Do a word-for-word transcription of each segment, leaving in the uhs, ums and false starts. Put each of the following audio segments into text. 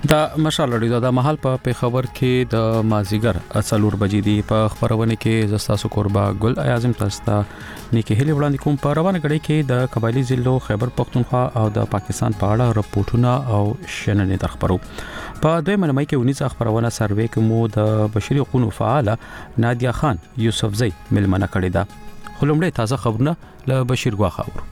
دا مشال لري دا محل په پیښور کې د مازیګر اصلور بجې دی په خبرونه کې زستاسو قربا ګل اعظم تاستا نیکه هلي وړاندې کوم په روانه غړي کې د قبایلی ضلعو خیبر پختونخوا او د پاکستان په اړه رپورټونه او شننې درخبرو په دوی منمای کې ونیس خبرونه سروې کې مو د بشري حقوقو فعاله نادیا خان یوسفزئی ملمنه کړې ده خلومړی تازه خبرونه له بشیر غواخه اورو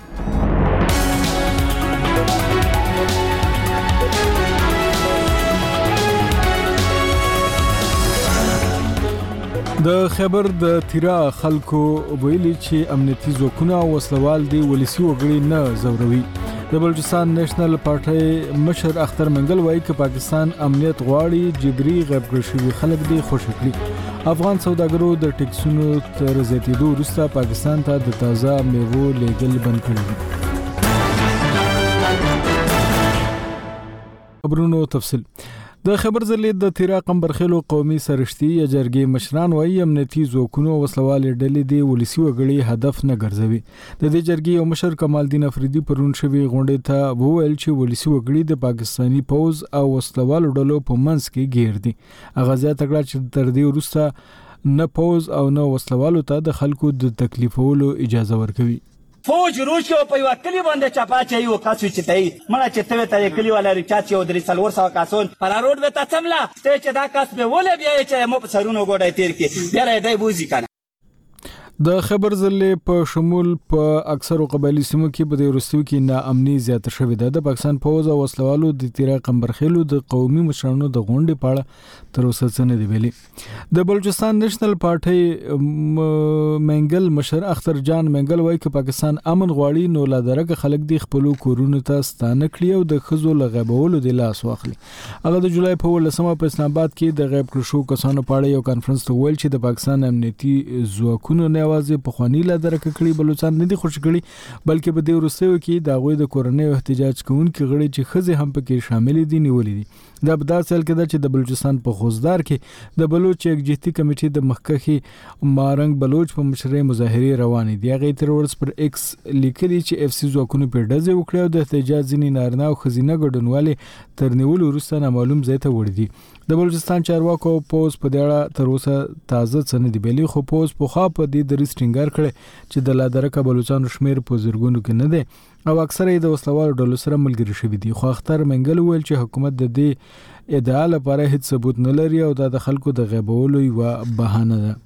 د خبر د تیرا خلکو ویلي چې امنیتي ځواکونه وسلوال دي ولسی وګړي نه زوروي د بلوچستان نېشنل پارټي مشر اختر منګل وایي چې پاکستان امنیت غواړي جبري غیب کړی شوی خلک دي خوشی کړي افغان سوداګرو د ټیکسونو تر زیاتېدو وروسته پاکستان ته د تازه میوو لیږل بند کړي خبرونو تفصیل د خبر ضلع د تیرا قمبرخیلو قومي سرشتي یا جرګې مشران وایي امنیتي ځواکونو وسلوال ډلې دی ولسی وګړي هدف نه ګرځوي د دې جرګې او مشر کمال الدین افریدي پرون شوی غونډې ته وویل چې ولسی وګړي د پاکستانی پوز او وسلوال ډلو په منځ کې گیر دي هغه ځای تکړه چې تر دې وروسته نه پوز او نه وسلوالو ته د خلکو د تکلیفولو اجازه ورکوي فوج روش کې په یو کلی باندې چاپا چي او کاسو چې تای مړه چې ته ته کلی والا ریچا چې او درې سلور سو کاسون پر روډ وته څملا ته چې دا کاس به ولې بیا چې مو په سرونو ګوډای تیر کې بیا دای بوزي کنه د خبر ضلع په شمول په اکثر قبایلی سیمو کې په دې ورستیو کې ناامني زیاته شوې ده د پاکستان پوز او وسلوالو د تیرا قمبرخیلو د قومي مشرانو د غونډې پاړه تر اوسه څه نه دی ویلي د بلوچستان نېشنل پارټي منګل مشر اختر جان منګل وایي چې پاکستان امن غواړي نو لا درګه خلک د خپل کورونو ته ستانه کړی او د خزو لغبولو د لاس واخلي هغه د جولای په ولسمه په اسلام آباد کې د غیب کړو شو کسانو پاړه یو کانفرنس ته ویل چې د پاکستان امنیتي ځواکونو نه اوازې په خواني لا درکه کړی بلوچستان نه دي خوش کړي بلکې په دې ورسېو کې د غوي د کورنۍ احتجاج کوونکو غړي چې خزه هم پکې شامل دي نیولې دي دا په داسې حال کې چې د بلوچستان په خوزدار کې د بلوچ یکجهتي کمیټې د مخکخي مارنګ بلوچ په مشرۍ مظاهره روانې دي هغه تر ورځ پر ایکس لیکلي چې اف سی ځواکونو په ډزې وکړي او د احتجاج ځینې نارینه او خزینه ګډونوالي تر نیول وروسته نامعلوم ځای ته وړي دي د بلوچستان چارواکو پوز په دې تر اوسه تازه څنګه دی بیلی خو پوز په خوا په دې د ریسټینګر کړي چې د لادرکه بلوچستان شمیر په زرګونو کې نه دی او اکثره د وسلوال ډلو سره ملګری شوی دي خو اختر منګل ویل چې حکومت د دې ادعا لپاره هیڅ ثبوت نه لري او د خلکو د غیبولو یو بهانه ده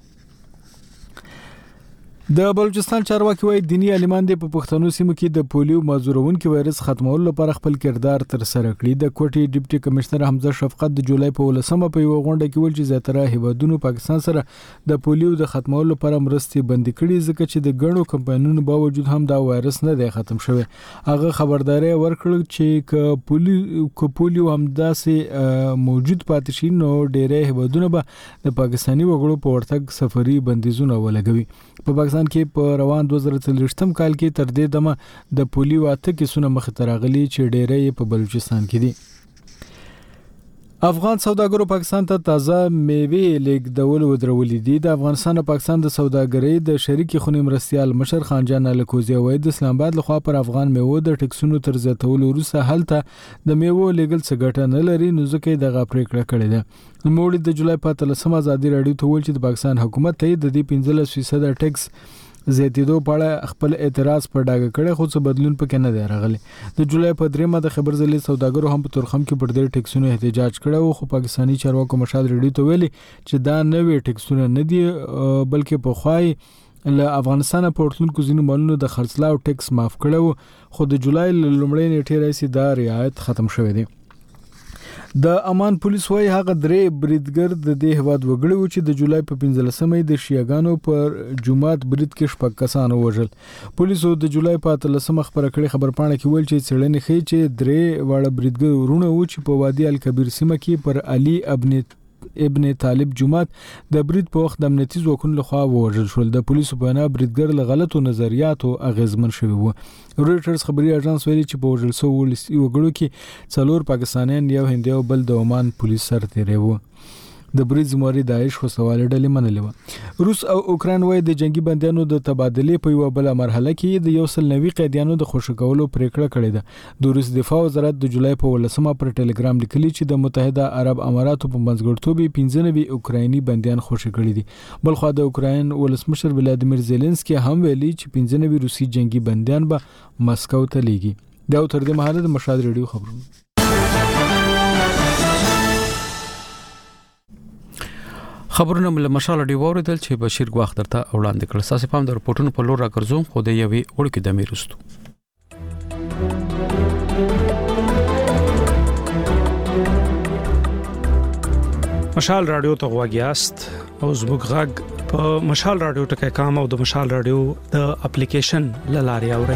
د بلوچستان چارواکي وایي دینی عالمان د پښتنو سیمو کې د پولیو مازورونکو وایرس ختمولو لپاره خپل کردار تر سره کړی د کوټي ډیپټي کمشنر حمزه شفقت د جولای په ولسمه په یو غونډه کې ول چې زیاتره هیوادونو پاکستان سره د پولیو د ختمولو لپاره مرستې بند کړي ځکه چې د ګڼو کمپاینونو باوجود هم دا وایرس نه دی ختم شوی هغه خبرداري ورکړل چې ک پولیو ک پولیو هم داسې موجود پاتې شي نو ډېرې هیوادونو به د پاکستاني وګړو په ورتګ سفري بندیزونه ولګوي په پاکستان کې په روان دوه زره څلوېښتم کال کې تر دې دمه د پولیو اته کیسونه مخ ته راغلي چې ډېرې په بلوچستان کې دي افغان سوداګرو پاکستان ته تازه میوې لیږدول ودرولې دي د افغانستان او پاکستان د سوداګرۍ د شریکي خونې مرستيال مشر خان جان الکوزی وایي د اسلام آباد لخوا پر افغان میوو د ټکسونو تر زیاتولو وروسته هلته د میوو لیږل څه ګټه نه لري نو ځکه دغه پریکړه کړې ده نوموړي د جولای په اتلسمه ازادي راډیو ته ویل چې د پاکستان حکومت ته د دې پنځلس فیصد ټیکس زیاتیدو په اړه خپل اعتراض پر ډاګه کړي خو څه بدلون پکې نه دی راغلی د جولای په دریمه د خبر ضلع سوداګرو هم په تورخم کې پر دې ټیکسونو احتجاج کړو خو پاکستانی چارواکو مشال ریډي ته ویلي چې دا نوې ټیکسونه نه دي بلکې په خوای له افغانستان په ورتلونکو ځینو مالونو د خرڅلاو ټیکس معاف کړو خو د جولای لومړۍ نیټې راځي دا رعایت ختم شوی دی د امان پولیس وايي هغه درې بریدګر د دې هواد وګړي و چې د جولای په پنځلسمې د شیعاګانو پر جمعات برید کې شپږ کسان وژل پولیسو د جولای په اتلسمه خبر کړي خبرپاڼه کې ویل چې څېړنې ښيي چې درې واړه بریدګر ورونه و چې په وادي الکبیر سیمه کې پر علي ابن ابن طالب جمعات د برید په وخت د امنیتي ځواکونو لخوا وژل شول د پولیسو په اړه بریدګر له غلطو نظریاتو اغیزمن شوی و رويټرز خبري اژانس ویلي چې په وژل شو ولسی وګړو کې څلور پاکستانیان یو هندي او بل د عمان پولیس سره تیرې وو د بري ذمہواري داعش وسوال ډلې منلې و. روس او اوکران وایي د جنگي بندیانو د تبادلې په یو بل مرحله کې د یو سل نوي قیدیانو د خوشی کولو پریکړه کړې ده. د روس دفاع وزارت د جولای په ولسمه پر ټلګرام لیکلي چې د متحده عرب اماراتو په منځګړیتوب پنځه نوي اوکرایني بندیان خوشی کړي دي. بلخو د اوکراین ولسمشر ولادیمیر زيلنسکي هم ویلي چې پنځه نوي روسي جنگي بندیان به مسکو ته لیږي. دا تر دې مهاله د مشهد ریډیو خبرونه. خبرونه مل مشال دی وریدل چې بشیر غواخ درته وړاندې کړل. ساسې پام د رپورټونو په لور راګرځوم خو د یوې وړکې د میرستو. مشال رادیو ته غواګیاست او زموږ غږ په مشال رادیو ټکي کام او د مشال رادیو د اپلیکیشن لاري اوري.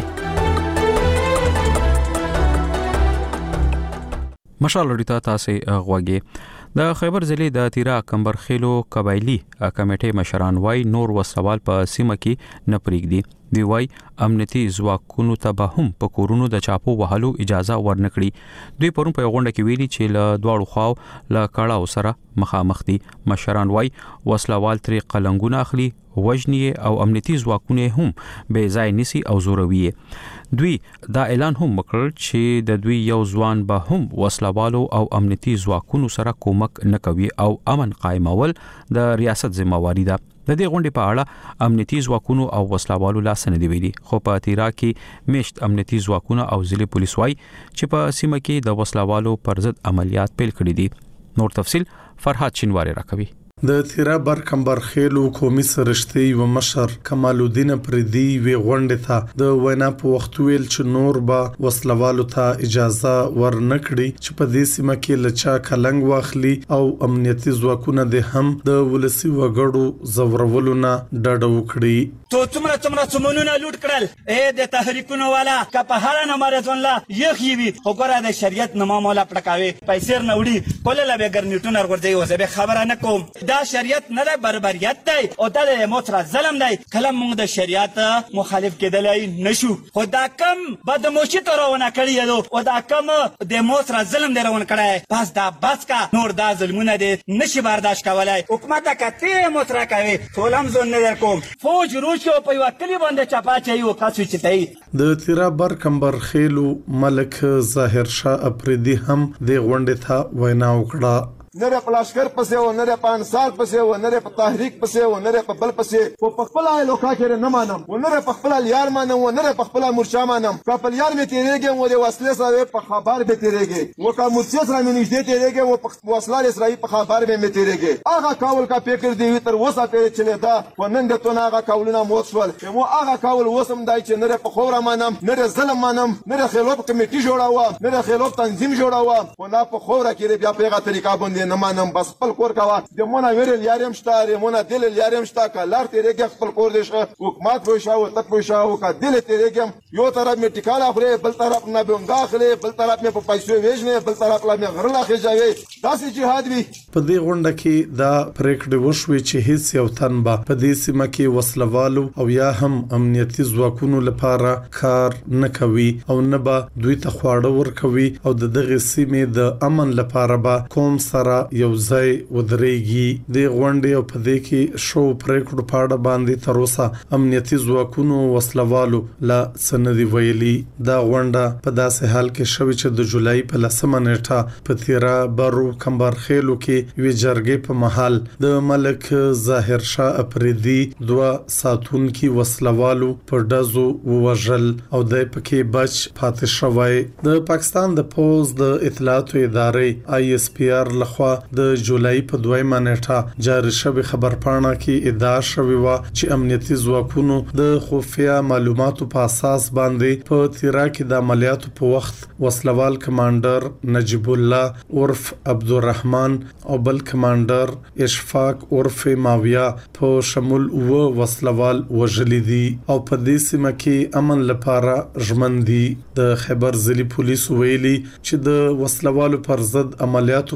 مشال رادیو ته تاسو غواګي. د خیبر ضلع د تیرا کمبرخیلو قبایلی کمیټې مشران وای نور وسوال په سیمه کې نه پریږدي. دی وای امنیتي ځواکونو ته به هم په کورونو د چاپو وهلو اجازه ورنکړي. دوی پرون په غونډه کې ویلي چې له دواړو خواو له کړهو سره مخامخ دي. مشران وای وسلوال تر قلنګونه اخلي، وجنی او امنیتي ځواکونه هم به ځای نسی او زوروي. دوی دا اعلان هم وکړ چې د دوی یو ځوان به هم وسلوالو او امنیتي ځواکونو سره کومک نکوي او امن قائمول د ریاست ذمہواری ده. د دې غونډې په اړه امنیتي ځواکونو او وسلوالو لاس نه دی ویلي. خو په تیرا کې میشت امنیتي ځواکونه او ضلع پولیس وای چې په سیمه کې د وسلوالو پر ضد عملیات پیل کړي دي. نور تفصيل فرحات شینواری راکوي. د تیرا بر کمبرخیلو قومي سرشتي و مشر کمال الدین پردي وی غونډه ته د وینا په وخت ویل چې نور به وسلوالو ته اجازه ورنکړي چې په دې سیمه کې لچا کلنګ واخلي او امنیتي ځواکونه د هم د ولسی وګړو زورولو نه ډډه وکړي. تو څومره څومره څمنونه لوټ کړل اے د تحریکونو والا کپهاره نه مرزون لا یخ یوي وګوره د شریعت نه معاملې پټکاوي پیسې نه وړي کوله لا به ګرنیټونه ورغورځي او زه به خبره نه کوم. دا شریعت نه ده، بربریت دی او دا د موتره ظلم دی. کله موږ د شریعت مخالف کېدلای نشو، خو دا کم بدموشي ترونه کړی دی او دا کم د موتره ظلم دی روان کړی. بس دا بس کا نور دا ظلمونه دي نشي برداشت کولای. حکومت کته موتره کوي ټولم زون نه کوم. فوج روش او په وکلی باندې چپا چي او کاسو چتای. د تیرا بر کمبرخیلو ملک ظاهر شاه اپریدي هم د غونډې ته وینا وکړه. نره پلاشکر پسې و نره په انصار پسې و نره په تحریک پسې و نره په بل پسې خو په خپل لوکا کې نه مانم و نره په خپل یار مانم و نره په خپل مرشا مانم. خپل یار مې تیرېږي و د وسلې سره په خبر به تیرېږي و کا مرشا سره مې نږدې تیرېږي و په وسلې سره په خبر به مې تیرېږي. هغه کاول کا فکر دی تر وسه پیری چلے دا و نن د تو هغه کاولونه موت شول. مو هغه کاول وسم دای چې نره په خوره مانم نره ظلم مانم نره خلوب کمیټي جوړاوه نره خلوب تنظیم جوړاوه و نه په خوره کې بیا په هغه طریقه باندې نه مانم. بس خپل کور کاوه د مونږه ویل یارم شته مونږه دل یارم شته کلار تیرېږي خپل کور دې شه حکومت وې شاو تک وې شاو کا دل تیرېږم یو طرف می ټیکاله خوري بل طرف نه به داخله بل طرف می په پیسو وېژنه بل طرف لا می غرلا خجاوي داسې جهاد وی. په دې غونډه کې دا پریکړه وشوه چې هیڅ یو تن به په دې سیمه کې وسلوالو او یا هم امنیتي ځواکونو لپاره کار نه کوي او نه به دوی ته خواړه ورکوي او د دغه سیمې د امن لپاره به کوم سره یو ځای ودرېږي. د غونډې او په دې کې شو پریکړو پاړه باندې تر اوسه امنیتي ځواکونو وسلوالو لا سندې ویلي. دا غونډه په داسې حال کې شوې چې د جولای په لسمه نیټه په تیرا برو کمبرخیلو کې وی جرګې په محل د ملک ظاهر شاه اپریدي دوه ساتونکي وسلوالو په ډزو ووژل او د پکې بچ پاتې شوی. د پاکستان د پوز د اطلاعاتو ادارې آی اس پی آر لخوا د جولای په دویمه نیټه جاری شوی خبرپاڼه کې ادعا شوی و چې امنیتي ځواکونو د خفیه معلوماتو په اساس باندې په تیرا کې د عملیاتو په وخت وسلوال کمانډر نجیب الله عرف عبدالرحمن او بل کمانډر اشفاق عرف ماویا په شمول و وسلوال وژلي دي او په دې سیمه کې امن لپاره ژمندي. د خیبر ضلع پولیس ویلي چې د وسلوالو پر ضد عملیاتو په وخت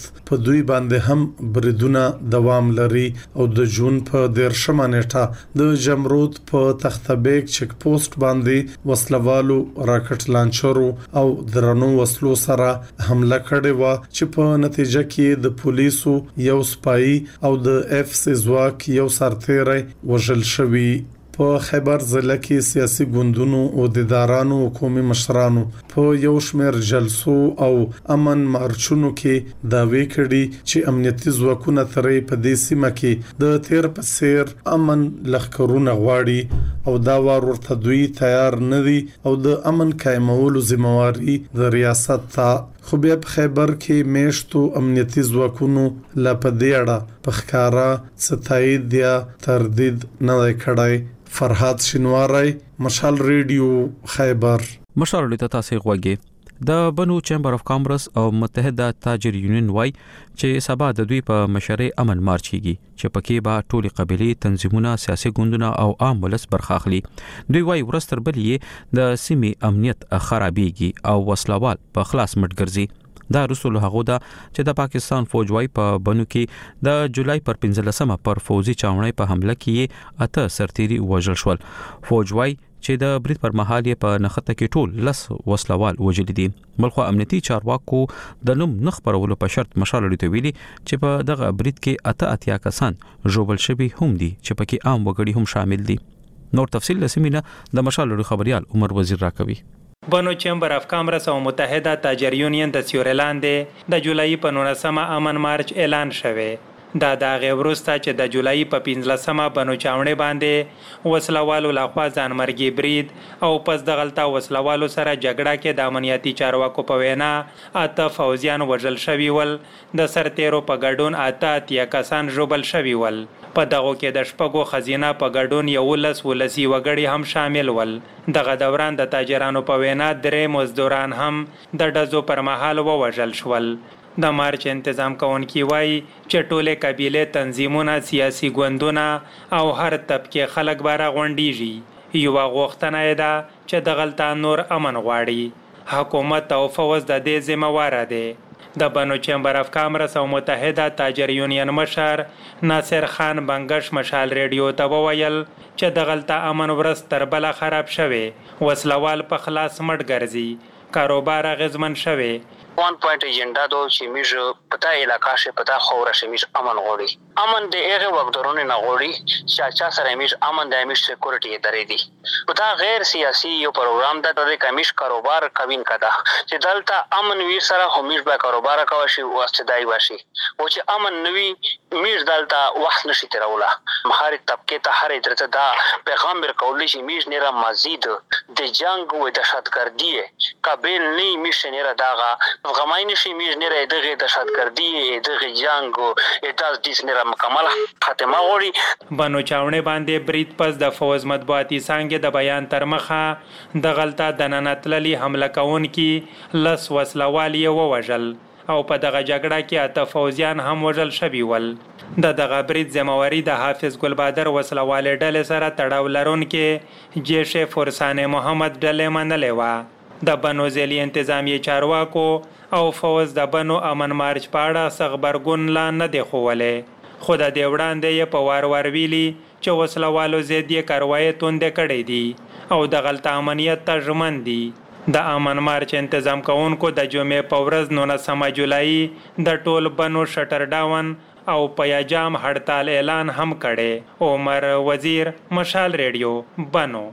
وخت په دوی باندې هم بریدونه دوام لري او د جون په دیرشمه نیټه د جمرود په تختبیک چک پوسټ باندې وسلوالو راکټ لانچرو او درنو وسلو سره حمله کړې و چې په نتیجه کې د پولیسو یو سپایي او د اف سي ځواک یو سرتیری وژل شوی. په خیبر ضلع کې سیاسي ګوندونو او عہدیدارانو او قومي مشرانو په یو شمېر جلسو او امن مارچونو کې داوی کړي چې امنیتي ځواکونه ترې په دې سیمه کې د تیر په څیر امن لخرونه غواړي او دا وار ورته دوی تیار نه دي او د امن قائمولو ذمہواری د ریاست ته. خو بیا په خیبر کې میشتو امنیتي ځواکونو لا په دې اړه په ښکارا ستایید یا تردید نه کړای. فرحات شینواری، مشال ریډیو، خیبر. مشال ریډیو ته تاسو غوږی د بنو چیمبر اف کامرس او متحده تاجر یونین وای چې سبا د دوی په مشرۍ امن مارچ کیږي چې پکې به ټولي قبيلي تنظیمونه، سیاسي ګوندونه او عام ولس برخه اخلي. دوی وای ورستر بلې د سیمې امنیت خرابېږي او وسلوال په خلاص مټ ګرځي. دا رسول هغه دا چې د پاکستان فوج وای په بنو کې د جولای پر پنځلسمه پر فوزي چاونۍ په حمله کې اته سرتيري وژل شول. فوج وای چې د برید پر مهال یې په نخته کې ټول لس وسلوال وژل دي. بلخو امنیتي چارواکو د نوم نخ پرولو په شرط مشال لري ویلي چې په دغه برید کې اته اتیا کسان ژوبل شوي هم دي چې پکې عام وګړي هم شامل دي. نور تفصیل لسمینه د مشال لري خبريال عمر وزیر راکوي. بنو چیمبر اف کامرس او متحده تاجر یونین د سیورلاند د جولای په نولسمه امن مارچ اعلان شوه. دا د غیر وروسته چې د جولای په پنځلسمه بنو چاونې باندې وسلوالو لخوا ځانمرګي برید او پس د غلطه وسلوالو سره جګړه کې د امنیتي چارواکو په وینا اته فوجیان وژل شوي ول. د سرتیرو په ګډون اته اتیا کسان ژوبل شوي ول. په دغه کې د شپږو خزینه په ګډون یولس ولسی وګړي هم شامل ول. دغه دوران د تاجرانو په وینا درې مزدوران هم د ډزو پر مهال ووژل شول. د مارچ انتظام کوونکي وایي چې ټوله قبيله تنظیمونه، سیاسي ګوندونه او هر طبقه خلک بارا غونډيږي. یو غوښتنه ده چې د غلطان نور امن غواړي. حکومت او فوز د دې ذمہوار دي. د بنو چیمبر اف کامرس او متحده تاجر یونین مشر ناصر خان بنگش مشال ریډیو ته وویل چې د غلطه امن ورځ تر بل خراب شوه. وسلوال په خلاص مټ ګرځي. کاروبار غزمن شوه. وان پوینټ ایجنډا دو چې میږ پتا علاقہ شه پتا خوره شه میږ امن غوړي. امن د هغه وګړو نه غوړي چې چا سره میږ امن د میږ سکیورټي درې دي. پتا غیر سیاسي یو پروګرام د د کمیش کاروبار کوین کدا چې دلته امن وی سره همیش به کاروبار کوي شي او استدای واشي او چې امن نوي میږ دلته وخت نشي تروله. مخاري طبقه ته هر درته دا پیغام ورکول شي میږ نه را مزید د جنگ او دهشتګردي قابل نه میشه نه داغه افغانای نشي میز نه رې دغه دهشتګردي دغه جنگ او اتاز دیس نه مکمل خاتمه غوړي. بنو چاونې باندې برید پس د فوز مطبوعاتي څنګه د بیان تر مخه د غلطه د ننتللي حمله کوونکي لس وسلوالي ووژل او په دغه جګړه کې اته فوجیان هم وژل شوي ول. د دغه برید ذمہواری د حافظ ګلبادر وسلوال ډلې سره تړاو لرونکي جیش فرسان محمد ډلې منلې و. د بنو ځلي انتظامی چارواکو او فوز د بنو امن مارچ پاړه خبرګون لا نه دی خوولې. خو د دې وړاندې په وار وار ویلي چې وسلوالو زیاتې کاروایی توندې کړې دي او د غلطه امنیت ته ژمن دي. د امن مارچ انتظام کوونکو د جمعې په ورځ نولسمه جولای د ټول بنو شټر ډاون او پیاجام هړتال اعلان هم کړي. عمر وزیر، مشال ریډیو، بنو.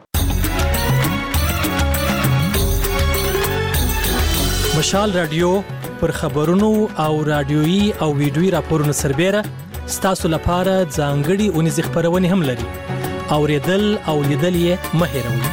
مشال رادیو پر خبرونو او رادیويي او ویډیويي راپورونو سربېره ستاسو لپاره ځانګړي اونیز خبرونه هم لري. اوریدل او لیدل یې مه هېروئ.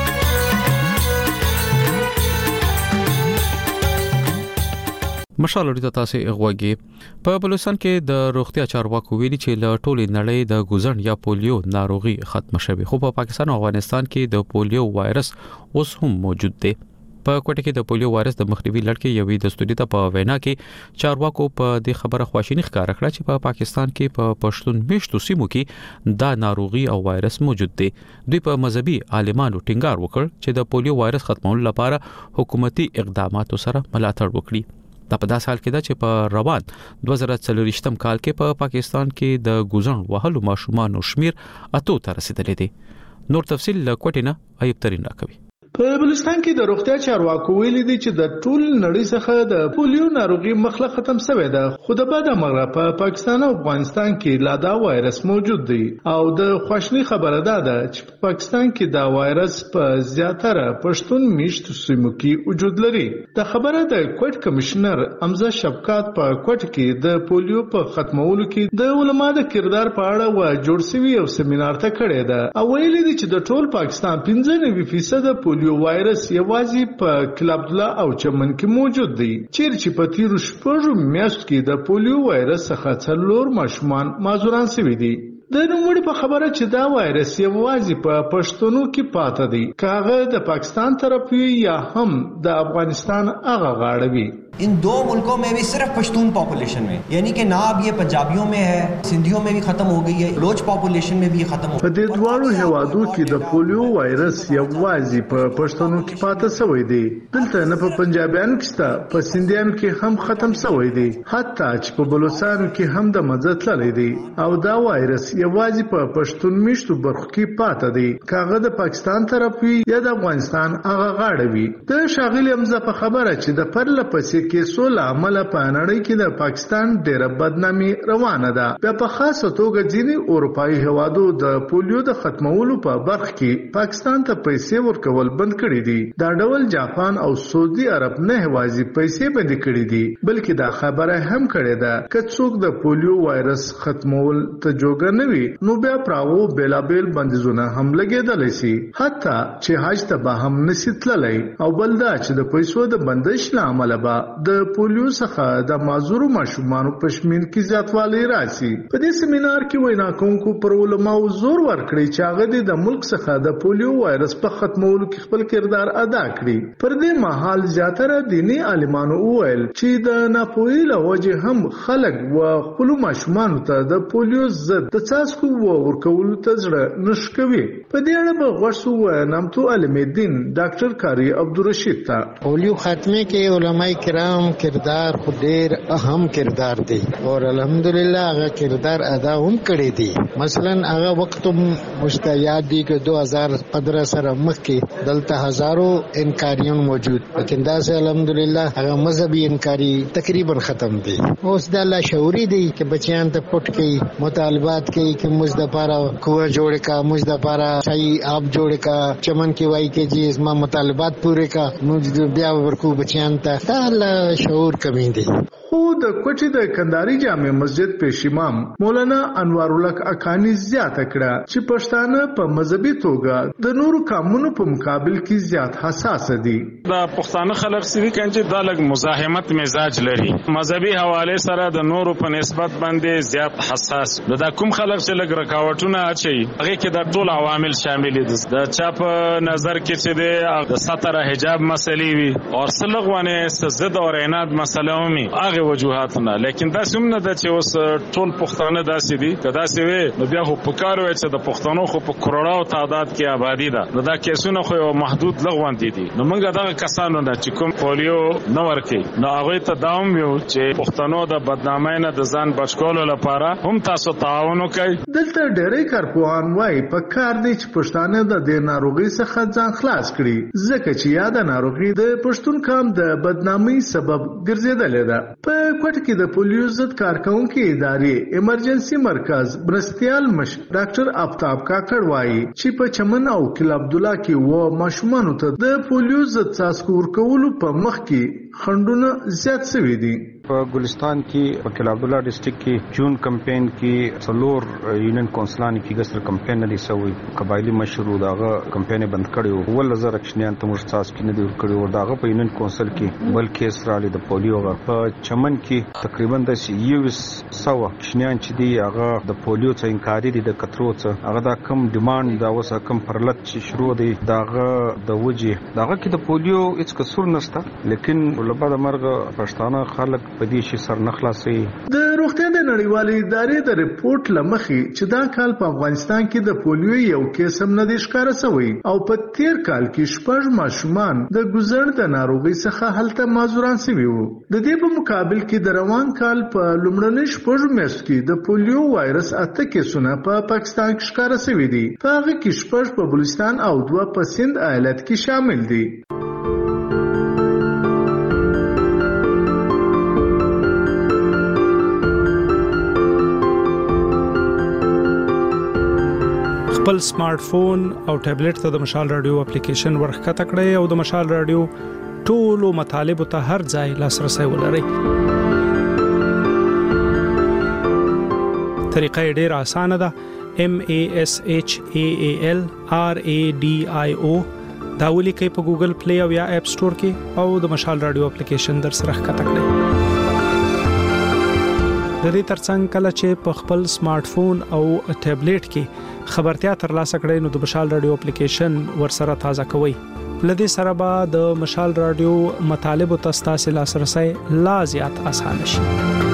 مشال لري تاسو غوږی. په بلوچستان کې د روغتیا چارواکو ویلي چې له ټولې نړۍ د ګوزن یا پولیو ناروغي ختم شوه. خو په پاکستان او افغانستان کې د پولیو وایرس اوس هم موجود دی. په کوټه کې د پولیو وایرس د مخنیوي لړ کې یوې د استودیو ته په وینا کې چارواکو په دې خبره خواشینی ښکاره کړه چې په پاکستان کې په پښتون میشتو سیمو کې دا ناروغي او وایرس موجود دی. دوی په مذهبي عالمانو ټینګار وکړ چې د پولیو وایرس ختمولو لپاره حکومتي اقداماتو سره ملاتړ وکړي. دا په داس حال کې دا چې په روان دوه زره څلور کال کې په پا پاکستان کې د ګوزن وهلو ماشومان شمیر اتو ته رسیدلې دي. نور تفصیل لکوټینا ایوب ترين راکوي. په بلوچستان کې د روغتیا چارواکو ویلي دي چې د ټول نړۍ څخه د پولیو ناروغي مخله ختم شوې ده، خو د بعد امر په پاکستان او افغانستان کې لا دا وایرس موجود دی او د خوشنی خبره ده چې په پاکستان کې دا وایرس په زیاتره پښتون میشت سیمو کې وجود لري. د خبره د کوټ کمشنر حمزه شفقات په کوټ کې د پولیو په ختمولو کې د علماء د کردار په اړه و جوړ شوی یو سیمینار ته کړی ده او ویلي دي چې د ټول پاکستان پنځه نوي فیصد پولیو یو وایرس یوازې په کلاب الله او چمن کې موجود دی، چیرې چې په تیرو شپږو میاشتو کې د پولیو وایرس څخه څلور ماشومان معذوران شوي دي. د نوموړي په خبره چې دا وایرس یوازې په پښتونو کې پاتې دی، که هغه د پاکستان طرف وي یا هم د افغانستان هغه غاړه وي. इन दो मुल्कों में भी सिर्फ पश्तून पॉपुलेशन में, यानी कि ना अब ये पंजाबियों में है, सिंधियों में भी खत्म हो गई है, बलोच पॉपुलेशन में भी ये खत्म हो गई. په دې دواړو هیوادو کې د پولیو وایرس یوازې په پښتنو کې پاتې شوی دی. دلته نه په پنجابیانو کې ستا، په سندیانو کې هم ختم شوی دی، حتی چې په بلوچستان کې هم د مزه تللی دی او دا وایرس یوازې په پښتون میشتو برخو کې پاتې دی، که هغه د پاکستان طرف وي یا د افغانستان هغه غاړه وي. د ښاغلي حمزه په خبره چې د پرله پسې کیسو له امله په نړۍ کې د پاکستان ډېره بدنامي روانه ده. بیا په خاصه توګه ځینې اروپایي هیوادو د پولیو د ختمولو په برخه کې پاکستان ته پیسې ورکول بند کړي دي. دا ډول جاپان او سعودي عرب نه یوازې پیسې بند کړي دي بلکې دا خبره هم کړې ده که څوک د پولیو وایرس ختمول ته جوګه نه وي نو بیا پراو بیلابیل بندیزونه هم لګېدلی شي، حتی چې حج ته به هم نشي تللی. او بل دا چې د پیسو د بندش له امله به د پولیو څخه د معذورو ماشومانو په شمېر کې زیاتوالی راشي. په دې سیمینار کې وینا کوونکو پر علماو زور ورکړی چې هغه د ملک څخه د پولیو وایرس په ختمولو کې خپل کردار ادا کړي. پر دې مهال زیاتره دیني عالمانو وویل چې د ناپوهۍ له وجې هم خلک و خپلو ماشومانو ته د پولیو ضد د څاڅکو ورکولو ته زړه نه ښه کوي. په دې اړه به غوږ شو نامتو عالم دین ډاکټر کاری عبدالرشید ته. پولیو خاتمه کې علماء کرام کردار خو ډیر اهم کردار دی او الحمدلله هغه کردار ادا هم کړی دی. مثلا هغه وخت مستعد دی چې دو هزار پندرہ سره مخکې دلته هزارو انکاریون موجود، لیکن دا سه الحمدلله هغه مذهبي انکاری تقریبا ختم دی. اوس د الله شعوري دی چې بچیان ته پټ کوي، مطالبات کوي چې موږ د پاره کوه جوړ کا، موږ د پاره صحیح آب جوړ کا، چمن کې وای کې چې اسما مطالبات پوره کا، موږ بیا ورکو بچیان ته. الله شعور کمی دی. خو د کوټې د کندهاري جامع مسجد پیش امام مولانا انوار الحق اکانی زیاته کړه چې پښتانه په مذهبي توګه د نورو قومونو په مقابل کې زیات حساس دي. دا پښتانه خلک سړي کنه د لګ مزاحمت مزاج لري، مذهبي حواله سره د نورو په نسبت باندې زیات حساس. دا کوم خلک چې لګ رکاوټونه اچي هغه کې د ټول عوامل شامل دي. د چا په نظر کې چې د ستر حجاب مسلې وي او سلغونه زد او عناد مسله ومي هغه وجوهات نه، لیکن دا سمنه د چې اوس ټول پښتانه داسې دي کدا سی وي نو بیا خو پکارو چې د پښتنو خو په کروڑاو تعداد کې آبادی ده. نو دا کیسونه خو محدود لغوان دي دي. نو موږ دا کسانو نه چې کوم پولیو نه ورکي نو هغه ته داوم یو چې پښتنو د بدنامۍ نه د ځان بچکولو لپاره هم تاسو تعاون وکړئ. دلته ډېرې کارپوهان وایي په کار دي چې پښتانه د دې ناروغي څخه ځان خلاص کړي، ځکه چې یا د ناروغي د پښتون قوم د بدنامۍ سبب ګرځېدلې ده. په کوټ کې د پولیو ضد کارکونکو ادارې ایمرجنسي مرکز برستیال مش ډاکټر آفتاب کاکړ وایي چې په چمن او کل عبدالله کې و ماشومانو ته د پولیو ضد څاڅکو ورکولو په مخ کې خنډونه زیات شوي دي. په ګلستان کې په کل عبدالله ډسټریکټ کې جون کمپاین کې څلور یونین کونسلان کې ګسر کمپاین لري سوي قبایلی مشرو داغه کمپاین بند کړو ول زر اکشنیان ته مرساس کې نه دی ور کړو داغه په یونین کونسل کې بل کیس را لید د پولیو غ په چمن کې تقریبا د یو سو اکشنیان چې دی هغه د پولیو څخه انکاري دي د کترو څخه هغه دا کم ډیماند دا وسه کم پرلط چې شروع دی داغه د وجه داغه کې د پولیو هیڅ کسور نشته، لیکن ولبا د مرغ پښتانه خلک په دې شي سر نخلاصي. د روغتیا د نړیوالې ادارې د ریپورت لمخې چې دا کال په افغانستان کې د پولیو یو کیس هم نه دی ښکاره شوی او په تیر کال کې شپږ ماشومان د ګوزړ د ناروغۍ څخه هلته معذوران شوي وو. د دې په مقابل کې د روان کال په لومړنۍ شپږو میاشتو کې د پولیو وایرس اته کیسونه په پاکستان کې ښکاره شوي دي. په هغه کې شپږ په بلوچستان او دوه په سند ایالت کې شامل دي. خپل سمارټ فون او ټابلیټ ته د مشال رادیو اپلیکیشن ورخکته کړئ او د مشال رادیو ټولو مطالبه ته هر ځای لاسرسي ولرئ. طریقه ډیره اسانه ده. M A S H A A L R A D I O دا ولیکئ په ګوګل پلی او یا اپ سٹور کې او د مشال رادیو اپلیکیشن در سره ښکته کړئ. د دې ترڅنګ کله چې په خپل سمارټ فون او ټابلیټ کې خبرتیا ترلاسه کړئ نو د مشال رادیو اپلیکیشن ورسره تازه کوئ. لدې سره به د مشال رادیو مطالب او تاسو لاسرسي لا زیات آسان شي.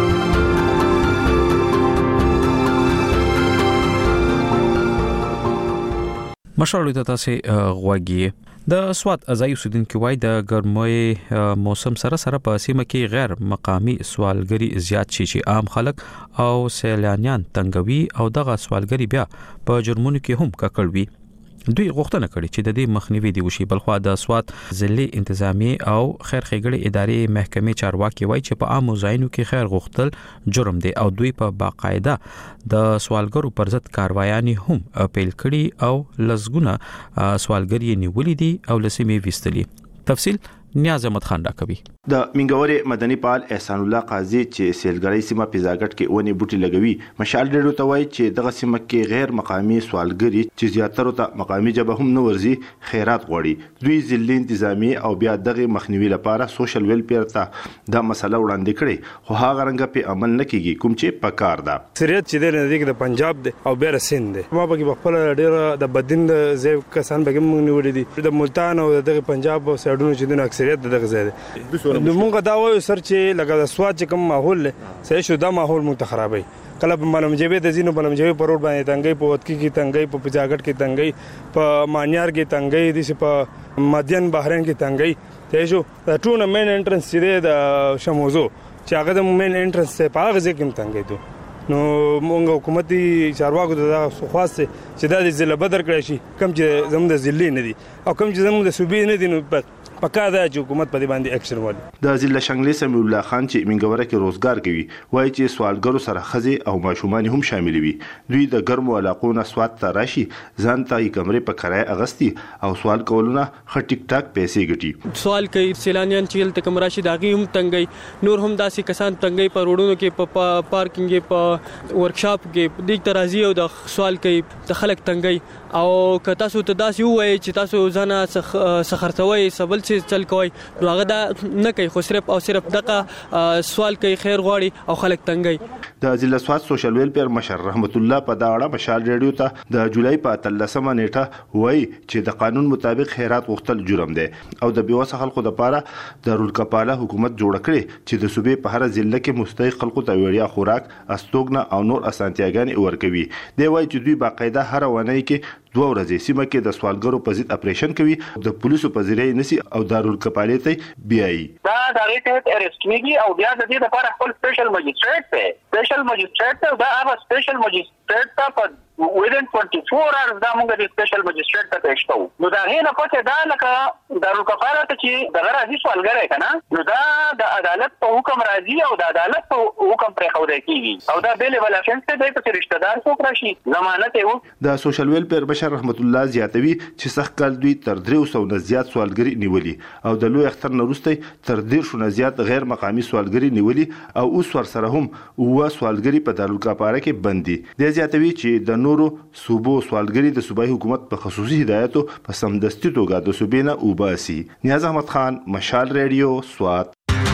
مشال ته تاسو غوږی د سواد ازای اوسیدونکو وای د ګرمۍ موسم سره سره په سیمه کې غیر مقامی سوالګری زیات شي چې عام خلک او سیلانیان تنګوي او دغه سوالګری بیا په جرمونو کې هم ککړوي. دوی غوښتنه کړې چې د دې مخنیوي دی وشي. بلخو د سواد ضلعي انتظامی او خیر ښېګړې ادارې محکمې چارواکي وایي چې په عامو ځایونو کې خیر غوښتل جرم دی او دوی په باقاعده د سوالګرو پر ضد کاروایانې هم پیل کړي او لزګونه سوالګری نیولې دي او لسمې وستلي. تفصیل نیاز احمد خان را کوي. د منګورې مدني پال احسان الله قاضي چې سیلګری سیمه پیزاګټ کې ونی بوټي لګوي مشال ډیرو ته وایي چې دغه سیمه کې غیر مقامی سوالګری چې زیاتره ته مقامی جبه هم نه ورزي خیرات غوړي. دوی ضلعي انتظامی او بیا دغه مخنیوي لپاره سوشل ویلفیر ته دا مسله وړاندې کړي خو هغه رنګ په عمل نه کیږي کوم چې پکار ده. سریت چې د نزدیک د پنجاب دی او بیر سند دی. ما به خپل ډیر د بدین د زیو کسان به موږ نیولې دي د ملتان او دغه پنجاب او سایډونو چې د اکثریت دغه ځای دی. نو موږ دا وایو سر چې لکه د سواد چې کوم ماحول صحیح شو دا ماحول موږ ته خرابوي. کله په معلوم جبه د زینو معلوم جبه پر روډ باندې تنګي په وتکی کې تنګي په پجاګټ کې تنګي په مانیار کې تنګي د سی په مدین بحرین کې تنګي ته شو د ټول مین انټرنس چې د شموزو چې هغه د مین انټرنس په هغه ځای کې تنګي دو. نو موږ حکومتي چارواکو ته خواسته چې دا د ضلع بدر کړی شي کم چې زموږ د ضلع نه دي او کم چې زموږ د صوبې نه دي نو پکا دا چې حکومت په دې باندې اکشن والی. د ضلع شنګلي سمي الله خان چې منګوره کې روزګار کوي وایي چې سوالګرو سره خزي او ماشومان هم شامل وي. دوی د ګرمو علاقو نه سواد ته راشي ځان ته یې کمرې په کرای اغستی او سوال کولونه خ ټیک ټاک پیسې ګټي. سوال کوي سیلانیان چې تل کم راشي داغي هم تنګي نور هم داسې کسان تنګي په روډونو کې په پارکینګ په ورکشاپ کې د ترازی او د سوال کوي د خلک تنګي او که تاسو ته داسې وایي چې تاسو ځنه سخرتوي سبل چې چل کوي نو هغه دا نه کوي خو صرف او صرف دغه سوال کوي خیر غواړي او خلک تنګي. د ضلع سواد سوشل ویلفیر مشر رحمت الله په دا اړه مشال ریډیو ته د جولای په اتلسمه نیټه وایي چې د قانون مطابق خیرات غوښتل جرم دی او د بیوسه خلکو لپاره د رولکپاله حکومت جوړ کړي چې د صوبې په هر ضلع کې مستحق خلکو ته وړیا خوراک استوګنه او نور اسانتیاګانې ورکوي. دی وایي چې دوی باقاعده هر ونی کې دوه ورځې سیمه کې د سوالګرو په ضد اپریشن کوي د پولیسو په ذریعہ نسی او دارالکفالې ته بیایي. دا د ریټ ارست کیږي او بیا د دې لپاره خپل سپیشل ماجستریټ ته سپیشل ماجستریټ ته دا هغه سپیشل ماجستریټ ته په within twenty-four hours دا موږ د سپیشل ماجستریټ ته پېښ کوو. نو دا هیله پته دا لکه دارالکفاله ته چې دغه راځي سوالګر کنه نو دا د عدالت په حکم راځي او د عدالت په حکم پرې خو دی کیږي او دا بیل ولا فنس ته د رشتہ دار څوک راشي ضمانت یو. د سوشل ویلفیر بشر رحمت الله زیاتوي چې سخت کال دوی تر درې سوه نه زیات سوالګری نیولي او د لوی اختر نه وروسته تر ډیر شو نه زیات غیر مقامی سوالګری نیولي او اوس ور سره هم و سوالګری په دارالکفاره کې بندي. د زیاتوي چې د نورو صوبو سوالګری د صوبایي حکومت په خصوصي هدایتو په سمدستي توګه د صوبې نه وباسي. نیاز احمد خان مشال ریډیو سواد.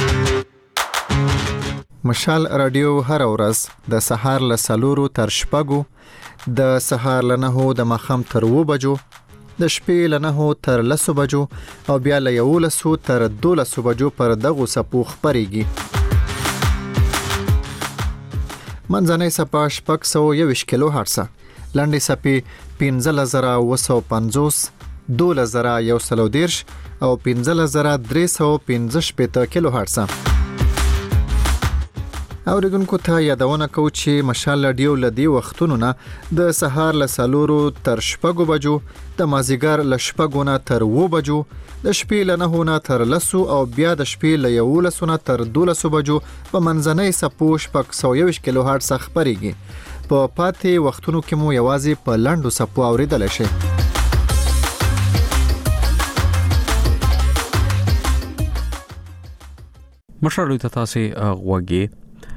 مشال رادیو هر ورځ د سهار له سلورو تر شپږو د سهار له نهو د ماښام تر اووه بجو د شپې له نهو تر لسو بجو او بیا له یولسو تر دولسو بجو پر دغو څپو خپرېږي. منځنۍ صفه شپږ سوه یوویشت کیلو هرتز، لنډې صفې پنځه زره اوه سوه پنځوس، دوله زره یو سل او دېرش او پنځه زره درې سوه پنځه شپېته کیلو هرتز. اوریدونکو ته یادونه کوو چې مشال رادیو لدی وختونو نه د سهار له سلورو تر شپږو بجو، د مازیګر له شپږو نه تر اوو بجو، د شپې له نهو نه تر لسو او بیا د شپې له یولسو نه تر دولسو بجو په منځنۍ صفو شپږ سوه یوویشت کیلو هرتز خپرېږي. په پاتې وختونو کې مو یوازې په لنډو صفو اوریدلی شئ. مشرلو ته تاسو غوږی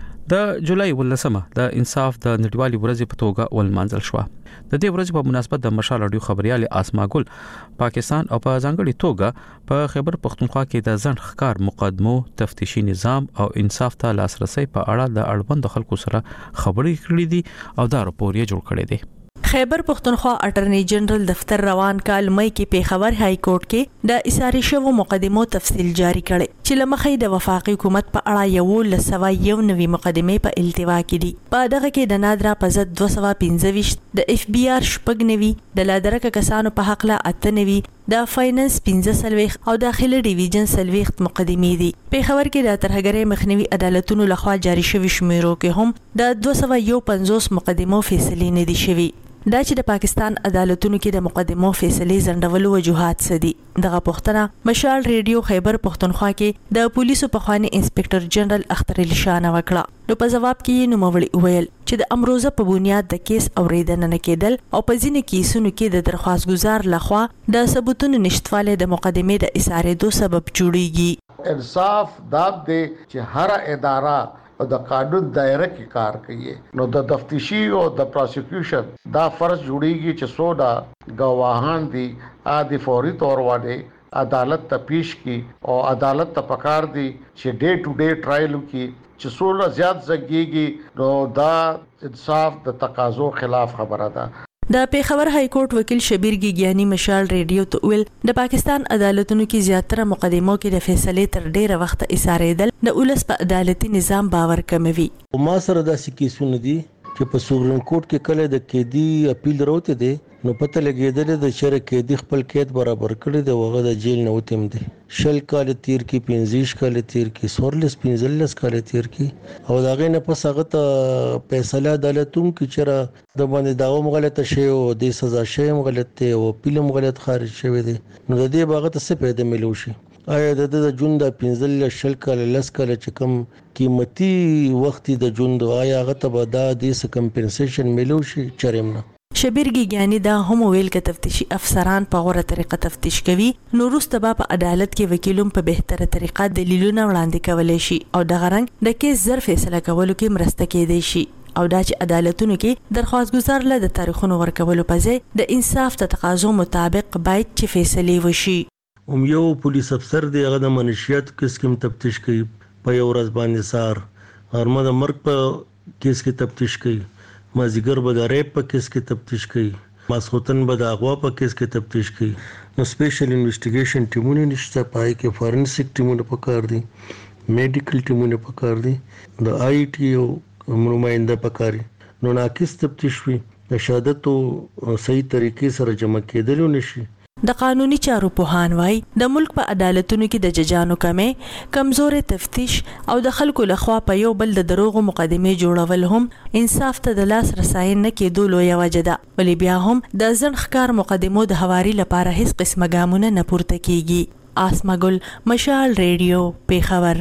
د جولای ولسمه د انصاف د نړیوالې ورځې په توګه ولمانځل شو. د دې ورځې په مناسبت د مشال رادیو خبريال اسما ګل پاکستان او په ځانګړي توګه په خیبر پختونخوا کې د ځنډ ښکار مقدمو، تفتیشي نظام او انصاف ته لاسرسي په اړه د اړوند خلکو سره خبرې کړې دي او دا راپور یې جوړ کړی دی. خیبر پختونخوا اټرنی جنرال دفتر روان کال مئی کې پیښور های کورټ کې د اساري شوو مقدمو تفصیل جاری کړي چې لمخې د وفاقي حکومت په اړه یو لسوا یو نوي مقدمه په التوا کې دي. په دغه کې د نادرا په ضد دوه سوه پنځه ویشت، د اف بی آر شپږ نوي، د لادرکه کسانو په حق له اته نوي، د فاینانس پنځه سلويخ او داخله ډیویژن سلويخت مقدمې دي. پیښور کې د ترهګرۍ مخنیوي عدالتونو لخوا جاری شوی شمیرو کې هم د دوه سوه یو پنځوس مقدمو فیصلې نه دي شوي. دا چې د پاکستان عدالتونو کې د مقدمو فیصلې ځنډولو وجوهات څه دي؟ دغه پوښتنه مشال ریډیو خیبر پختونخوا کې د پولیسو پخوانی انسپکټر جنرال اختر علي شاه نه وکړه. نو په جواب کې نوموړي وویل چې د امروزه په بنیاد د کیس اوریدنه نه کېدل او په ځینې کیسونو کې د درخواست گزار لخوا د ثبوتونو نشټواله د مقدمې د اسارېدو سبب جوړیږي. انصاف دا دی چې هر اداره او د قانون دایره کې کار کوي، نو د تفتیشي او د پروسیکیوشن دا فرض جوړیږي چې څوډا گواهان دي ا د فوري تور باندې عدالت ته پیش کی او عدالت ته پکار دي چې ډے ټو ډے ټرایل کی چې څوډا زیات زګيږي نو دا انصاف د تقاضو خلاف خبره ده. د پیښور های کورټ وکیل شبیر ګیګیانی مشال ریډیو ته ویل د پاکستان عدالتونو کې زیاتره مقدمو کې د فیصلې تر ډیره وخت اسارېدل د ولس په عدالتي نظام باور کموي. ما سره داسې کیسونه دي چې په سوپریم کورټ کې کله د قیدی اپیل راوته دي نو پته لګیدل د شر قیدی خپل قید برابر کړی دی، وغه د جیل نه وتیم دي. شل کال تیر کی پنځیش کال تیر کی سورلس پنځلس کال تیر کی او داغه نه پس هغه ته فیصله عدالتوم کې چر د باندې داو مغلطه شی او د سزا شی مغلطه او فلم مغلط خارج شوی دی. نو د دې باغ ته څه پیدا ملو شي؟ آیا د د ژوند د پنځل شل کال لس کال چې کوم قیمتي وخت د ژوند آیا هغه ته به د دې کمپنسیشن ملو شي چرېم نه؟ شبیر ګیګانی دا هم ویل ک تفتیشي افسران په غوړه طریقه تفتیش کوي، نو وروسته به په عدالت کې وکیلوم په بهتره طریقه دلیلونه وړاندې کولای شي او د غرنګ د کیس زر فیصله کولو کې مرسته کېدای شي او دا چې عدالتونو کې درخواست گزار له د تاریخونو ورکولو په ځای د انصاف د تقاضو مطابق باید چې فیصله وشي. هم یو پولیس افسر دی هغه د منشیات کیس کې تفتیش کوي، په یو ورځ باندې سار ارمه د مرګ په کیس کې تفتیش کوي، مازیګر به د ریپ په کیس کې تفتیش کوي، ماسخوتن به د اغوا په کیس کې تفتیش کوي. نو سپیشل انویسټیګیشن ټیمونه نشته، پای کې فورنسیک ټیمونه پکار دي، میډیکل ټیمونه پکار دي، د آی ټي او نماینده پکاري. نو ناقص تفتیش وي د شهادت او صحیح طریقې سره جمع کېدل نشي. د قانوني چارو پوهان وای د ملک په عدالتونو کې د ججانو کمې، کمزورې تفتیش او د خلکو لخوا په یو بل د دروغو مقدمې جوړول هم انصاف ته د لاس رسای نه کېدو لویه وجه ده. ولی بیا هم د ځنډ ښکار مقدمو د هواري لپاره هیڅ قسمه ګامونه نه پورته کیږي. اسما ګل، مشال ریډیو، پیښور.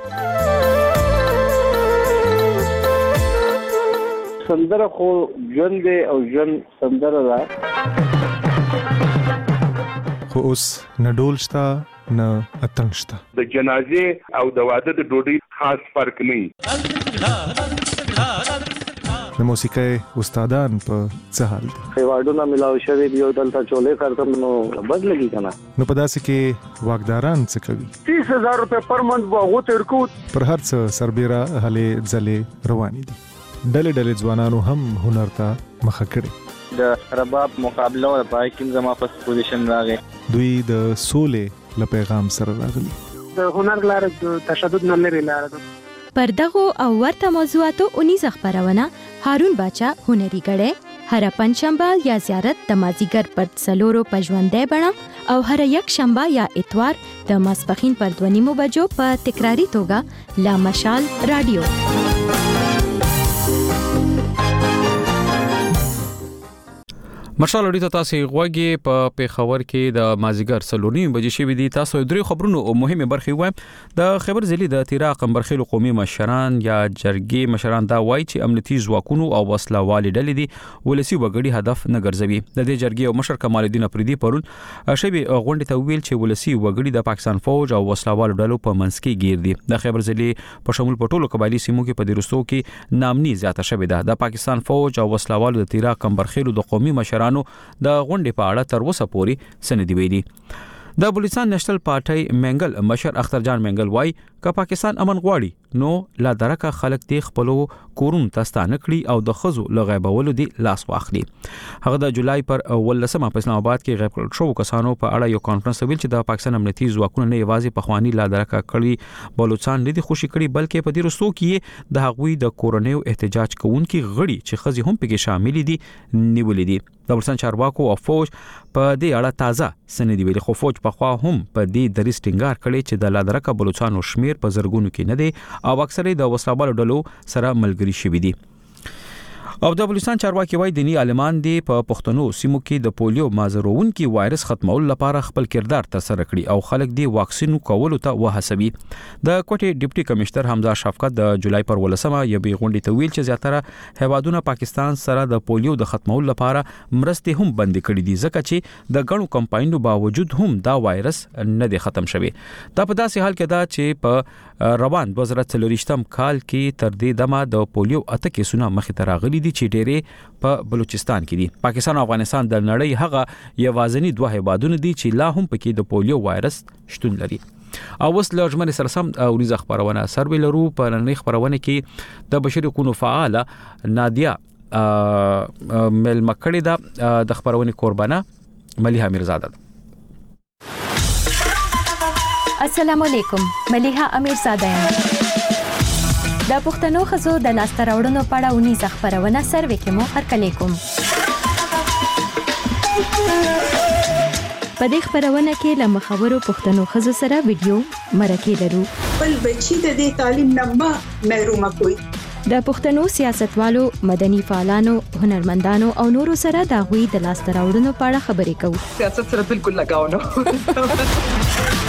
سندره خو ژوند او ژوند سندره ده، خو اوس نه ډول شته نه اتڼ شته. د جنازې او د واده د ډوډۍ خاص فرق نه. د موسیقۍ استادان په څه حال دي؟ ایوارډونه ملاو شوی دی او دلته چولې کارتم نو بد لګي کنه. نو په داسې کې واګداران څه کوي؟ تیس هزار روپے پر منت به غوته ورکو. پر هر څه سربېره هلې ځلې روانې دي. ډلې ډلې ځوانانو هم هنر ته مخه کړي. د رباب مقابله او پای کې زما په پوزیشن راغی. دوی د سولې له پیغام سره راغلي. د هنر لاره د تشدد نه لري لاره ده. پردغو او ورته موضوعاتو اونیزه خبرونه هارون باچا هنري غړې هر پنځشنبه یا زیارت د مازیګر پر څلورو پژوندې بڼه او هر یک شنبه یا اتوار د ماسپخین پر دوه نیمو بجو په تکراری توګه لا مشال رادیو. مشال اړیته تاسو غوږی په پیښور کې د مازیګر سلورنی بجې شوې دي. تاسو درې خبرونو او مهمه برخې وایم. د خبر ځلی د تیرا قمبرخیل قومي مشران یا جرګې مشران دا وایي چې امنیتي ځواکونو او وسله والي ډلې دي ولسی وګړي هدف نه ګرځوي. د دې جرګې او مشر کمال الدین افریدي پرون شبي غونډه ته ویل چې ولسی وګړي د پاکستان فوج او وسله والو ډلو په منځ کې گیر دي. د خبر ځلی په شمول پټولو قبایلی سیمو کې په دیرستو کې نامني زیاته شوې ده. د پاکستان فوج او وسله والو د تیرا قمبرخیل د قومي مشران نو د غونډې په اړه تر اوسه پورې سندې ویلي. د بلوچستان نېشنل پارټي منګل مشر اختر جان منګل وای ک پاکستان امن غواړي نو لا درکه خلک دی خپلو کورون تستانه کړي او د خزو لغیبولو دی لاس واخلي. هغه د جولای پر ولسمه په اسلام آباد کې غیب کړل شو کسانو په اړه یو کانفرنس ویل چې د پاکستان امنیتي ځواکونو نه یوازې په خواني لا درکه کړي بلوچستان لدی خوشي کړي بلکې په دې رسو کې د هغوی د کورونیو احتجاج کوونکي غړي چې خزي هم پکې شامل دي نیولې دي. د بلوچستان چارواکو او فوج په دې اړه تازه سندې ویلي خو فوج په خوا هم په دې دریس ټینګار کړي چې د لا درکه بلوچستان شمیر په زرګونو کې نه دي او اکثره د وسلوالو ډلو سره ملګری شوي دي. او د بلوچستان چارواکي وایي دینی عالمان دی په پښتنو سیمو کې د پولیو مازرون کې وایرس ختمول لپاره خپل کردار تر سره کړي او خلک دی واکسین کولو ته وهڅوي. د کوټي ډیپټي کمشنر حمزه شفقت د جولای پر ولسمه یبي غونډې ته ویل چې زیاتره هوادونه پاکستان سره د پولیو د ختمول لپاره مرستې هم بند کړي دي ځکه چې د غنو کمپاینونو باوجود هم دا وایرس نه دی ختم شوی. دا په داسې حال کې دا چې په روان دوه زره څلور کال کې تر دې دمه د پولیو اته کیسونه مخې ته راغلي دي چې ډېرې په بلوچستان کې دي. پاکستان او افغانستان د نړۍ هغه یوازینی دوه هیوادونه دي چې لا هم پکې د پولیو وایرس شتون لري. او وس لږمن سره سم اوریزه خبرونه سروي لرو په نړۍ خبرونه کې د بشري حقوقو فعال نادیا مل مکړی دا د خبرونه قربانه ملیحه میرزاده. السلام علیکم، ملیحه امیرزاده یم. د پښتنو خزو د لاسته راوړنو په اړه اونیزه خبرونه سروي کې مو هرکلی کوم. په دې خبرونه کې له مخورو پښتنو خزو سره ویډیو مرکه لرو. بل بچی د دې تعلیم نه محروم کوي. د پښتنو سیاستوالو، مدني فعالانو، هنرمندانو او نورو سره د غوي د لاسته راوړنو په اړه خبرې کوو. سیاست سره بالکل لگاو نه.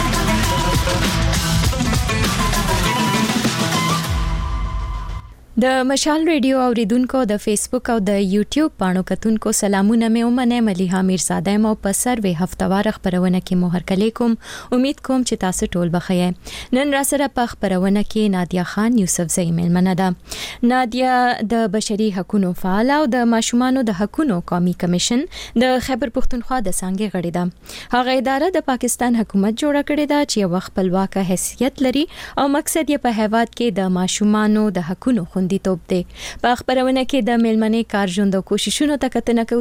د مشال ریډیو اوریدونکو د فیسبوک او د یوټیوب پاڼو کتونکو سلامونه مې ومنه. ملیحه میرزاده مو په سروي هفتوار خبرونه کې مو هرکلی کوم. امید کوم چې تاسو ټول بخیر. نن را سره په خبرونه کې نادیا خان یوسفزۍ ملمنه ده. نادیا د بشري حقوقو فعال او د ماشومانو د حقوقو قومي کمیشن د خیبر پښتونخوا د څنګه غړي ده. هغه اداره د پاکستان حکومت جوړه کړې ده چې یو خپلواک حیثیت لري او مقصد یې په هیواد کې د ماشومانو د حقوقو دی توپ دی. په خبرونه کې د ملمنې کار ژوند او کوششونو ته کتنه کوو.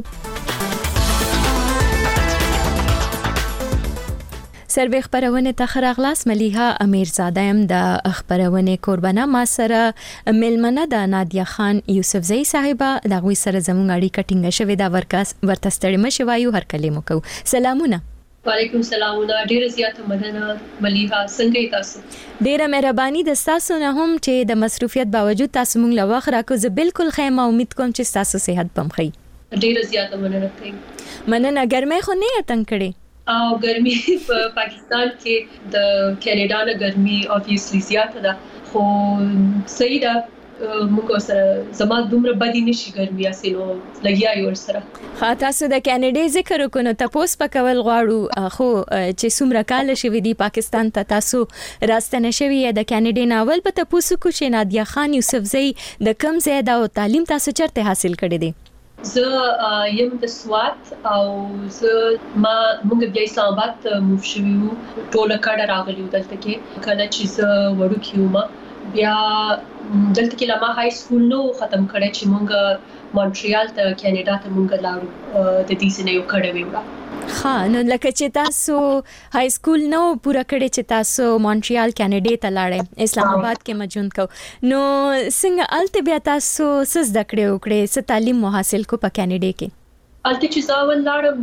سروي خبرونه ته خراغلاس ملیحه امیرزاده ام د خبرونه قربانه ما سره ملمنه د نادیا خان یوسفزۍ صاحبہ د غوي سره زموږ اړیکه ټینګه شوې دا ورکاس ورته ستړي مشي وایو هر کلمو کو. سلامونه. وعلیکم السلام. ډیره زیاته مننه ملیحه، څنګه تاسو؟ ډیره مهرباني د تاسو نه هم چې د مصروفیت باوجود تاسو مونږ له وخت راکو. زه بالکل خیمه امید کوم چې تاسو صحت پم خي. ډیره زیاته مننه کوي. مننه. ګرمه خو نه تنګ کړي؟ او ګرمي په پاکستان کې د کینیډا نه ګرمي obviously زیاته ده خو صحیح ده. موږ سره زما دومره بدی نشي ګرمي اسینو لګیا یو سره. خا تاسو د کینیډا ذکر وکړو ته پوس پکول غواړو خو چې څومره کال شوی دی پاکستان ته تاسو راستنه شوی د کینیډا ناول په تاسو کو چې نادیا خان یوسفزۍ د کم زیاده او تعلیم تاسو چرته حاصل کړی دی؟ زه یم د سوات او زه ما موږ بیا اسلام آباد ته موف شویو. ټوله کډه راغلی دلته کې کله چې زه وړو کیوم بیا دلته کې لمه های سکول نو ختم کړی چې مونږ مونټریال ته کینیډا ته مونږ لاړو د دې سره یو کړه ویوړه. ها نو لکه چې تاسو های سکول نو پورا کړی چې تاسو مونټریال کینیډا ته لاړې اسلام آباد کې مجون کو نو څنګه الته بیا تاسو سز دکړې وکړې څه تعلیم مو حاصل کو په کینیډا کې؟ الته چې زاول لاړم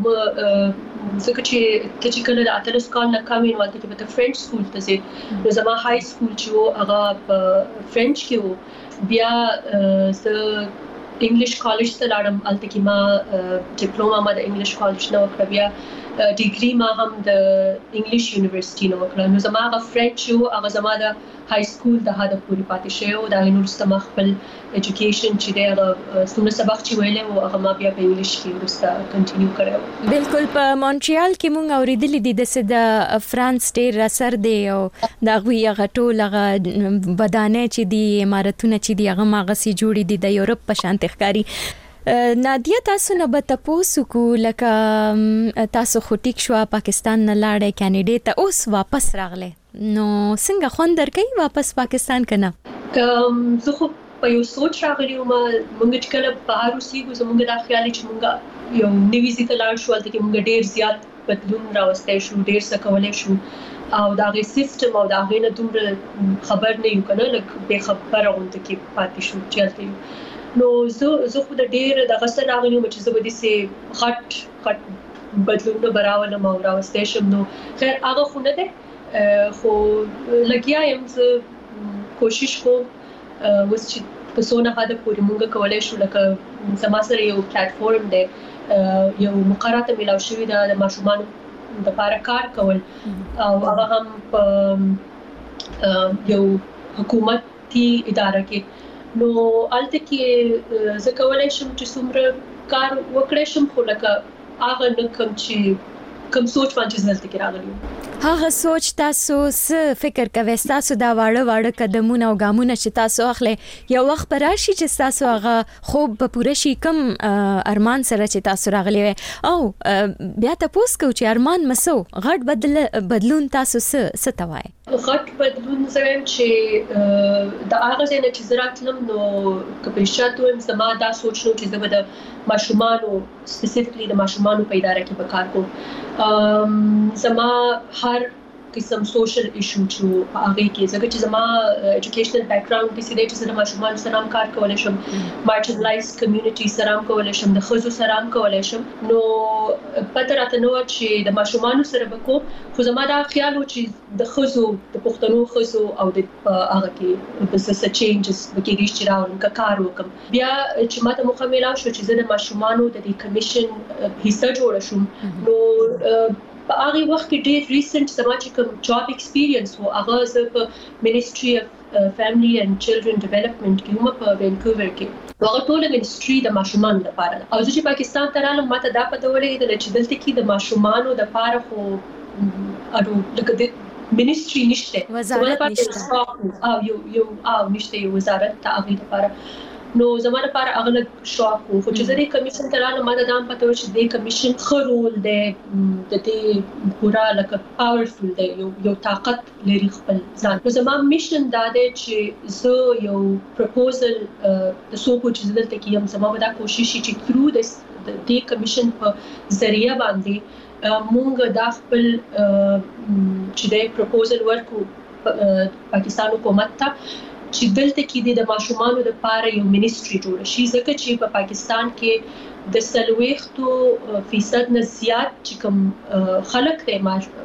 نو زکه چې چې کله د اتلس کال نه کامین والته کې په فرنچ سکول ته سي نو زما های سکول چې و هغه په فرنچ کې و. بیا ز انګلیش کالج ته لاړم الته کې ما ډیپلوما ما د انګلیش کالج نه وکړه. بیا ډیګري ما هم د انګلیش یونیورسيټي نه وکړه. نو زما هغه فرنچ یو هغه زما د های سکول د هدا پوری پاتې شو دا یونیورسيټي ما خپل ایجوکیشن چې دی هغه څومره سبق چې ویلې او هغه ما بیا په انګلیش کې ورسته کنټینیو کړو. بالکل په مونټریال کې مونږ اوریدلې دي د سد فرانس ډیر اثر دی او دا غوي هغه ټول هغه بدانه چې دی امارتونه چې دی هغه ماغسي جوړې دي د یورپ په شان تخکاری. نادیا تاسو نه به تاسو کو لکه تاسو خو ټیک شو پاکستان نه لاړې کینیډا ته اوس واپس راغله نو څنګه خوند درکې واپس پاکستان کنه؟ زه خو په یو سوچ راغلی وم مونږ چې کله بهر اوسېږو زموږ د خیال چې مونږ یو نوي ځای ته لاړ شو هلته کې مونږ ډېر زیات بدلون راوستی شو ډېر څه کولی شو او د هغې سیسټم او د هغې نه دومره خبر نه یو که نه لږ بې خبره غونته کې پاتې شو چې هلته یو. نو زه زه خو د ډېر دغه څه راغلی وم چې زه به داسې غټ غټ بدلونونه به راولم او راوستی شم. نو خیر هغه خو نه دی خو لګیا یم زه کوشش کوم اوس چې په څونه حده پورې مونږ کولی شو لکه زما سره یو پلیټفارم دی یو مقرره ته میلاو شوې ده د ماشومانو دپاره کار کول او هغه هم په یو حکومتي اداره کې. نو الته کې زه کولی شم چې څومره کار وکړی شم خو لکه هغه نه کوم چې کوم سوچ باندې زلته کې راغلی هغه سوچ تاسو څه فکر کوئ تاسو دا واړه واړه قدمونه او ګامونه چې تاسو اخلي یو وخت پر راشي چې تاسو هغه خوب په پوره شي کوم ارمان سره چې تاسو راغلی وي او بیا تاسو کو چې ارمان مسو غټ بدل بدلون تاسو څه څه توای غټ بدلون زم چې د هغه ځای نه چې زراتلم نو کپریشاتو هم زما دا سوچ نو چې زما د ماشومانو سپیسیفیکلی د ماشومانو په اداره کې به کار کوم. زما هر قسم سوشل ایشو چې په هغه کې ځکه چې زما ایجوکیشنل بیک ګراوند کې سیده چې زما ماشومان سره هم کار کولای شم مارجنلایزډ کمیونټي سره هم کولای شم د خزو سره هم کولای شم. نو پته راته نو چې د ماشومان سره بکو خو زما دا خیال و چې د خزو د پښتنو خزو او د هغه کې د څه چینجز بکې دي چې راوړم کا کار وکم. بیا چې ماته موخه میلاو شو چې زه د ماشومان د دې کمیشن حصہ جوړ شم. نو په هغه وخت کې ډېر ریسنت زما چې کوم جاب ایکسپیرینس وو هغه زه په منیسټري اف فیملی اینڈ چلډرن ډیولپمنٹ کې هم په وینکوور کې هغه ټول منیسټري د ماشومان لپاره او زه چې پاکستان ته رالم ماته دا پته ولګېدل چې دلته کې د ماشومانو لپاره خو اړو لکه د منیسټري نشته وزارت نشته او یو یو او نشته یو وزارت ته هغه لپاره. نو زما لپاره هغه شوق وو خو چې زه د کمیشن ته رالم ماته دا هم پته و چې د کمیشن ښه رول دی د دې پوره لکه پاورفل دی یو یو طاقت لري خپل ځان. نو زما میشن دا دی چې زه یو پروپوزل د څوک چې دلته کې یم زما به دا کوشش چې تھرو د دې کمیشن په ذریعہ باندې مونږ دا خپل چې د پروپوزل ورکو پاکستان حکومت ته چې دلته کې د ماشومانو لپاره یو منیسټري جوړ شي ځکه چې په پاکستان کې د سلويختو فیصد نه زیات چې کوم خلک دی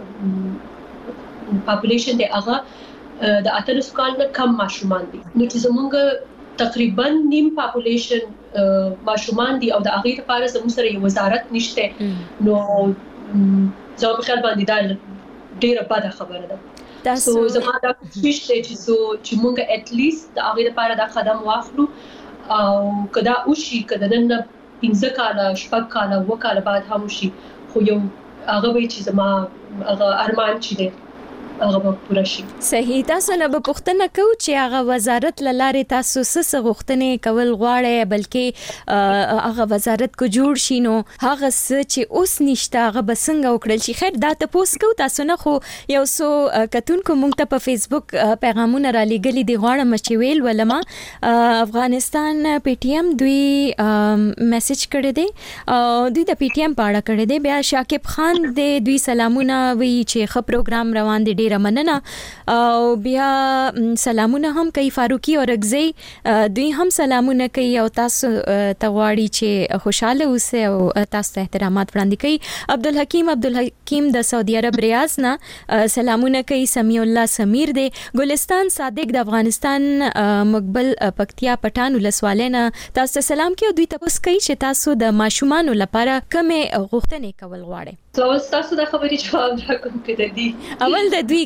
پاپولیشن دی هغه د اتلس کال نه کم ماشومان دي. نو چې زمونږ تقریبا نیم پاپولیشن ماشومان دي او د هغې لپاره زموږ سره یو وزارت نشته. نو زما په خیال باندې دا ډېره بده خبره ده. سو زما دا کوشش دی چې سو چې مونږ اټ لیست د هغې لپاره دا قدم واخلو او که دا وشي که د نن نه پنځه کاله شپږ کاله اووه کاله بعد هم وشي خو یو هغه به چې زما هغه ارمان چې دی هغه پوره شي. صحیح. تاسو نه به پوښتنه کوو چې هغه وزارت لاره تاسو څه غوښتنې کول غواړي، بلکې هغه وزارت کو جوړ شي نو هغه څه چې اوس نشته هغه به څنګه وکړل شي. خیر دا ته پوس کو تاسو نه خو یو څو کتونکو مونږ ته په فیسبوک پیغامونه را لګلي دي، غواړم چې ویل ولما افغانستان پی ټی ایم دوی میسج کړی دی او دوی د پی ټی ایم پاړه کړی دی. بیا شاکب خان دی دوی سلامونه وی چې خ پروګرام روان دی، ډیره مننه. او بیا سلامونه هم کوي فاروقي او رغزي دوی هم سلامونه کوي او تاسو ته غواړي چې خوشاله اوسئ او تاسو ته احترامات وړاندې کوي. عبدالحکیم عبدالحکیم د سعودي عرب ریاض نه سلامونه کوي. سمیع الله سمیر دی. ګلستان صادق د افغانستان مقبل پکتیا پټان ولسوالینا تاسو ته سلام کوي. دوی تاسو کوي چې تاسو د ماشومان لپاره کومه غوښتنې کول غواړئ. تاسو د خبرې جواب راکوم کې دی اول د دوی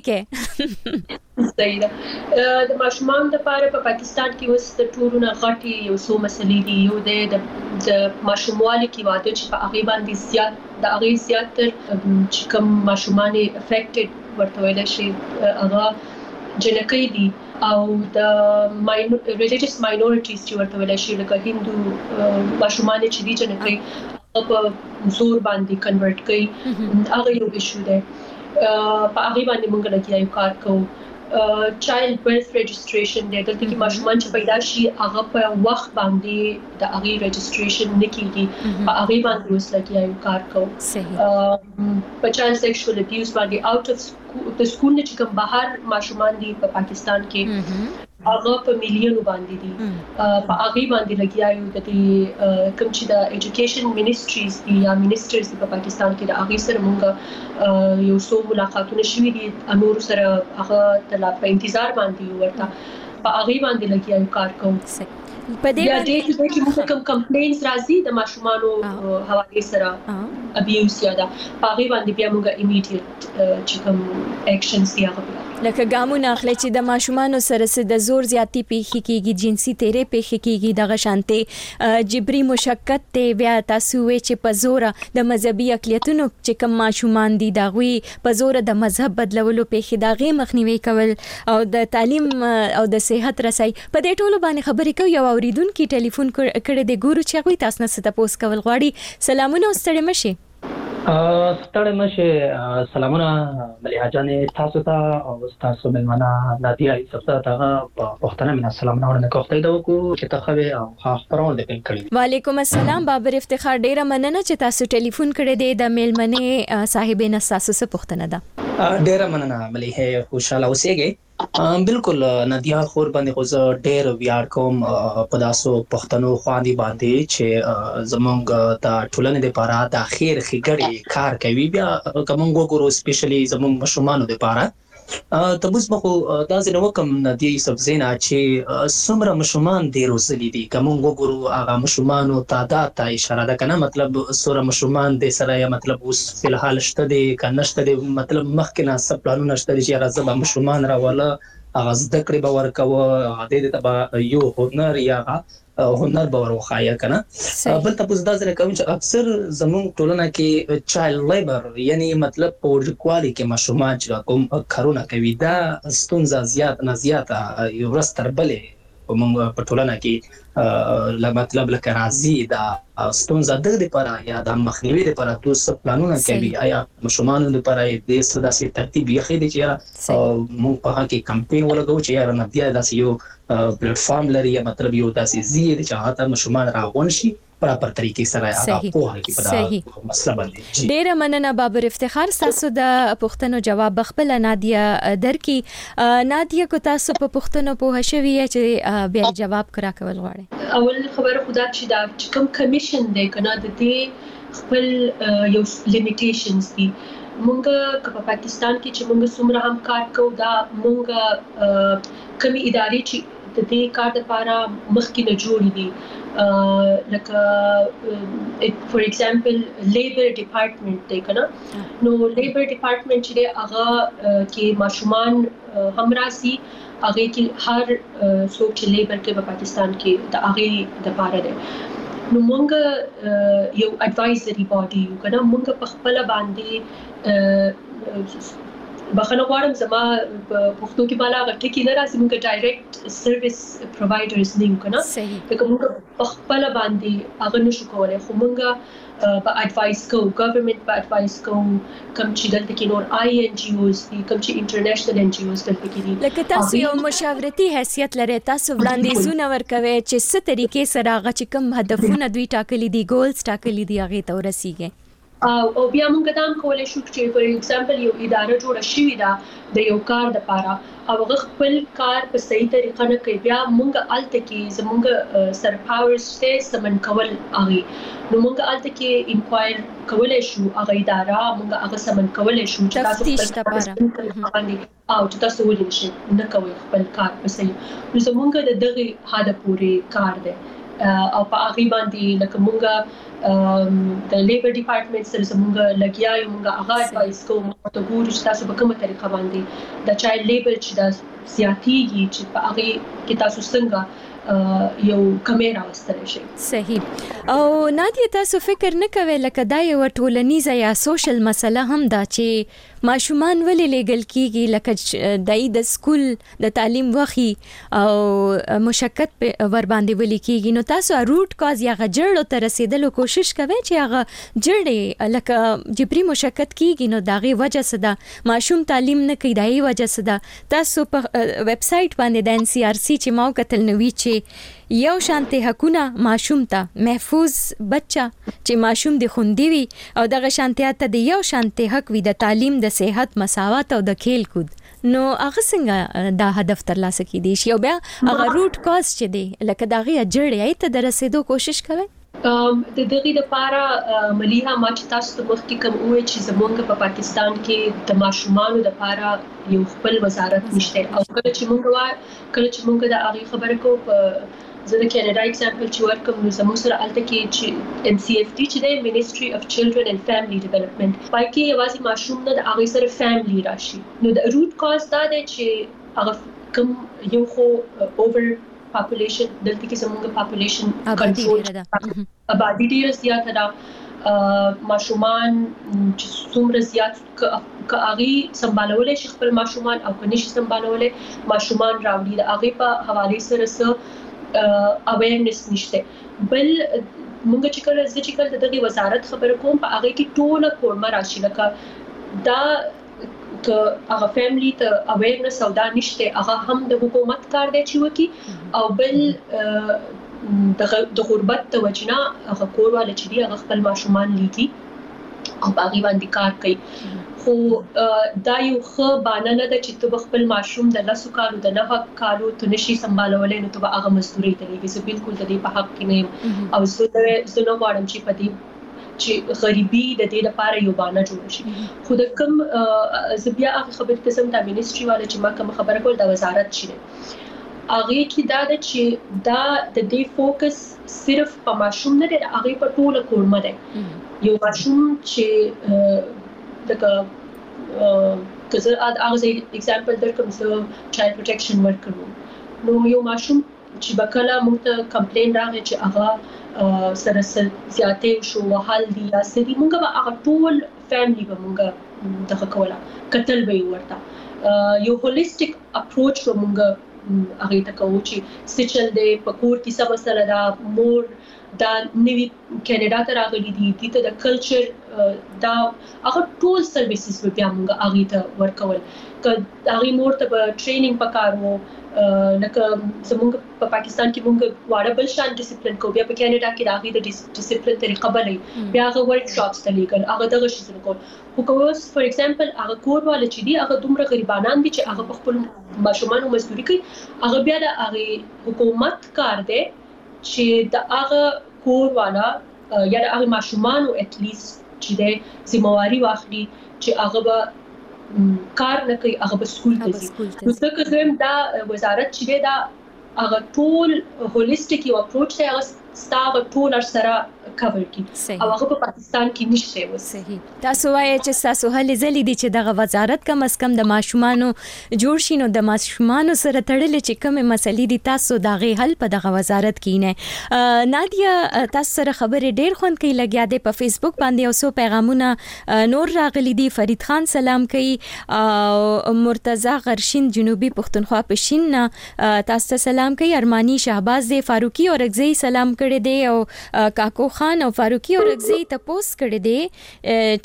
کې صحیح ده. د ماشومان لپاره په پاکستان کې اوس د ټولونه غټي یو څو مسلې دي. یو د ماشوموالي کې واده چې په هغه باندې زیات د هغه زیات تر چې کوم ماشومان افیکټډ ورته ویل شي هغه جنکۍ دي او د ریلیجیس ماینورټیز چې ورته ویل شي لکه هندو ماشومان چې دي جنکۍ په زور باندې کنورټ کوي هغه یو ایشو ده. په هغه باندې موږ لګیا یو کار کوو. چایلډ برث رجسټریشن دی دلته کې ماشومان چې پیدا شي هغه په وخت باندې د هغه رجسټریشن نکېږي، په هغه باندې اوس لګیا یو کار کوو. په چایلډ سیکشوال ابیوز باندې آوټ اف د سکول نه چې کوم بهر ماشومان دي په پاکستان کې هغه په میلیونو باندې دي، په هغه باندې لګیا یو د کوم چې د ایجوکیشن منیسټریز دي یا منیسټرز په پاکستان کې د هغه سره موږ یو څو ملاقاتونه شوي دي، امور سره هغه د لا په انتظار باندې ورته په هغه باندې لګیا یو کار کوم. په دې باندې چې موږ کوم کمپلینز راځي د ماشومانو حواله سره ابیوز یا دا په هغه باندې بیا موږ ایمیډیټ چې کوم اکشنز دی هغه لکه ګامونه اخلي چې د ماشومانو سره سره د زور زیاتی پیښې کیږي، جنسي تیرې پیښې کیږي، دغه شانته جبري مشقت ته بیا تاسو وی چې په زور د مذهبي اقلیتونو چې کوم ماشومان دي دا غوي په زور د مذهب بدلولو پیښې دا غي مخنیوي کول او د تعلیم او د صحت رسای په دې ټولو باندې خبرې کوي. یو اوریدونکو ټلیفون کړی دی ګورو چې غوي تاسو نه ست پوس کول غواړي. سلامونه ستړي مشي. ستړي مشه. سلامونه مليحه جانې تاسو ته او تاسو ملمنه نادیا ایسفتا ته پښتنه من سلامونه ورنه کوختې دا کو چې تخوي او خبرونه د کړی. وعلیکم السلام بابر افتخار ډیره مننه چې تاسو ټلیفون کړی دی. د ملمنه صاحبین تاسو څه پښتنه ده؟ ډیره مننه مليحه خوشاله اوسېږئ. بالکل نادیا خور باندې خو زه ډېر ویاړ کوم په داسو پښتنو خواندي باندې چې زمونږ د ټولنې لپاره د خیر ښېګړې کار کوي. بیا کوم وګورو سپیشلی زمونږ مشرانو لپاره ته اوس به خو دا ځنه وکم نادیا سبزینا چې څومره مشران دي روزلي دي. کوم وګورو هغه مشرانو تعداد ته اشاره ده کنه، مطلب سوره مشران د سره یا مطلب اوس په الحال شته دي کنه شته دي، مطلب مخکې نه سپلانونه شته چې راځه مشران راوله هغه زده کړې به ورکوه هغه د تبا یو هنر یا هنر به ورخایه کنه. بل تاسو دا ځکه کوم چې اکثر زموږ ټولنه کې چایلډ لیبر یعنی مطلب په ورکوالي کې ماشومان چې کوم کارونه کوي دا ستونزه زیات نه زیاته یو رستر بلې موږ په ټولنه کې لا مطلب لکه راځي دا ستونزه د دې لپاره یا د مخنیوي لپاره تاسو پلانونه کوي آیا مشرانو لپاره د سداسي ترتیب یې خېدي چې موږ په هغه کې کمپاین ولګو چې یا نادیا داسې یو پلیټ فارم لري یا مطلب یو داسې زیات چې هغه مشران راغون شي پراپر طریقې سره هغه په هغه کې په مسله باندې. ډیره مننه بابر افتخار تاسو د پښتنو جواب خپل نادیا درکې. نادیا کو تاسو په پښتنو په هشوي چې بیا جواب کرا کول غواړي. اول خبره خدا چې دا کوم کمیشن دی کنه د دې خپل یو لیمیټیشنز دي. مونږ په پاکستان کې چې مونږ څومره هم کار کوو دا مونږ کمی ادارې چې د دې کار لپاره مخکې نه جوړې دي لکه فور ایگزامپل لیبر ډپارټمنټ دی کنه. نو لیبر ډپارټمنټ چې هغه کې ماشومان هم راسي هغه کې هر څوک چې لیبر کې په پاکستان کې د هغه د پاره دی. نو مونږ یو اډوایزري باډي یو کنه، مونږ په خپل باندې بخنه غواړم زما په پښتو کې بالا غټه کې نه راځي موږ ډایرکټ سرویس پرووایډرز نه یو کنه دا موږ خپل باندې هغه نشو کولای خو موږ په اډوایس کو ګورنمنت په اډوایس کو کوم چې دلته کې نور آی ان جی اوز دي کوم چې انټرنیشنل ان جی اوز دلته کې دي لکه تاسو یو مشاورتي حیثیت لري تاسو وړاندیزونه ورکوي چې څه طریقې سره هغه چې کوم هدفونه دوی ټاکلي دي ګولز ټاکلي دي هغه ته ورسیږي او بیا موږ دا هم کولای شو چې فور ایگزامپل یو اداره جوړه شوې ده د یو کار لپاره او هغه خپل کار په صحیح طریقه نه کوي بیا موږ الته کې زموږ سر پاورز ته سمن کول اغي نو موږ الته کې انکوایر کولای شو هغه اداره موږ هغه سمن کولای شو چې تاسو لپاره او چې تاسو ولې نشئ نه کوي خپل کار په صحیح نو زموږ د دغه حد پورې کار دی او په هغه باندې لکه موږ د لیبر ډپارټمنټ سره زموږ لګیا یو موږ هغه اډوایس کوو ته ګورو چې تاسو په کومه طریقه باندې د چایلډ لیبر چې د سیاتيږي چې په هغه کې تاسو څنګه یو کیمرا واستل شي صحیح او نادیه تاسو فکر نه کوئ لکه دا یو ټولنیزه یا سوشل مسله هم دا چې ماشومان ولې لیګل کیږي لکه دای د سکول د تعلیم وخی او مشکل ور باندې ولې کیږي نو تاسو روټ کاز یا غجړو تر رسیدلو کوشش کوئ چې هغه جړې لکه جبري مشکل کیږي نو داغه وجه څه ده ماشوم تعلیم نه کوي دای وجه څه ده تاسو په ویب سټ باندې د ان سی آر سی چې ماو کتل نوې چې یو شانته حقونه ماشوم ته محفوظ بچا چې ماشوم د خوندې وي او دغه شانتیا ته د یو شانته حق وي د تعلیم د صحت مساوات او د کھیل کود نو هغه څنګه دا هدف ترلاسه کیدی شي او بیا هغه روټ کاز چې دی لکه دغه جړې ته درسېدو کوشش کوي د دغه لپاره مليها ما چې تاسو ته مخکې کوم وې چې زمونږ په پاکستان کې د ماشومانو لپاره یو خپل وزارت نشته او کله چې مونږ وا کله چې مونږ د هغه خبره کو په زه د کینیډا ایگزامپل چې ورکوم نو زموږ سره الته کې چې ام سی اف ټي چې د منیسټري اف چلډرن اند فیملی ډیولپمنٹ پای کې یوازې ماشوم نه د هغه سره فیملی راشي نو د روټ کاز دا دی چې هغه کوم یو خو اوور پاپولیشن دلته کې زموږ پاپولیشن کنټرول آبادی ډیره زیاته ده ماشومان چې څومره زیات کاغي سمبالولې شي خپل ماشومان او کني شي سمبالولې ماشومان راوړي د هغه په حواله سره سره اویرنس نشته بل موږ چې کله چې کله دغه وزارت خبر کوم په هغه کې ټول کورمه راشي لکه دا که هغه فیملی ته اویرنس او دا نشته هغه هم د حکومت کار دی چې وکي او بل د غربت توجنا هغه کورواله چې دی هغه خپل ماشومان لیدي او باغی باندې کار کوي خو دا یو ښه بانه نه ده چې ته خپل ماشوم د لاسو کالو د نه کالو ته نشي سمبالولې نو ته هغه مزدوري ته لګي زه بالکل د دې په حق کې نه او زه زه نو غواړم چې په دې چې غریبي د دې لپاره یو بانه جوړ شي خو د کوم زه بیا هغه خبرې قسم د منیسټري والا چې ما کوم خبره کول د وزارت شي هغه کې دا د چې دا د دې فوکس صرف په ماشوم نه دی هغه په ټوله کورمه دی یو ماشوم چې دغه کزه هغه ایگزامپل درکوم زه چایلډ پروټیکشن ورکوم نو یو ماشوم چې بکله موږ ته کمپلین راغی چې هغه سره زیاتې شو وحال دي یا سړي موږ به هغه ټول فیملی به موږ دغه کوله قتل به ورته یو هولیسټیک اپروچ به موږ هغه ته کوو چې سچل دې پکور کې سب سره دا مور دا نوی کینیډا ته راغلي دي د د کلچر دا هغه ټول سرویسز به بیا موږ هغه ته ورکول که هغه مور ته به ټریننګ پکارو لکه زموږ په پاکستان کې موږ واړه بل شان ډیسپلین کو بیا په کینیډا کې دا هغه د ډیسپلین طریقه بلې بیا هغه ورک شاپس ته لیکل هغه دغه شي څه کول خو کوس فور ایگزامپل هغه کور والا چې دی هغه دومره غریبانان دي چې هغه په خپل ماشومان مزدوري کوي هغه بیا د هغه حکومت کار دی چې د هغه کور والا یا د هغه ماشومان او ات لیست چې د ذمہواری واخلي چې هغه به کار نه کوي هغه به سکول ته ځي نو څنګه زم دا وزارت چې دا هغه ټول هولیسټیک یو اپروچ دی هغه ستاره ټول سره کور کی او هغه په پاکستان کې نشته و. صحیح. تاسو وایي چې تاسو هلي زلي دي چې دغه وزارت کم اس کم د ماشومان جوړ شي نو د ماشومان سره تړلې چې کومه مسلې دي تاسو دغه حل په دغه وزارت کې نه. نادیا تاسو سره خبرې ډېر خوند کوي لګیا دی په فیسبوک باندې او سو پیغامونه نور راغلي دي. فرید خان سلام کوي او مرتضی غرشین جنوبي پښتونخوا پښین نه تاسو سلام کوي. ارمانی شهباز دی فاروقي اورغزي سلام کړي دی او کاکو خان او فاروقي اورغزي تپوس کړي دي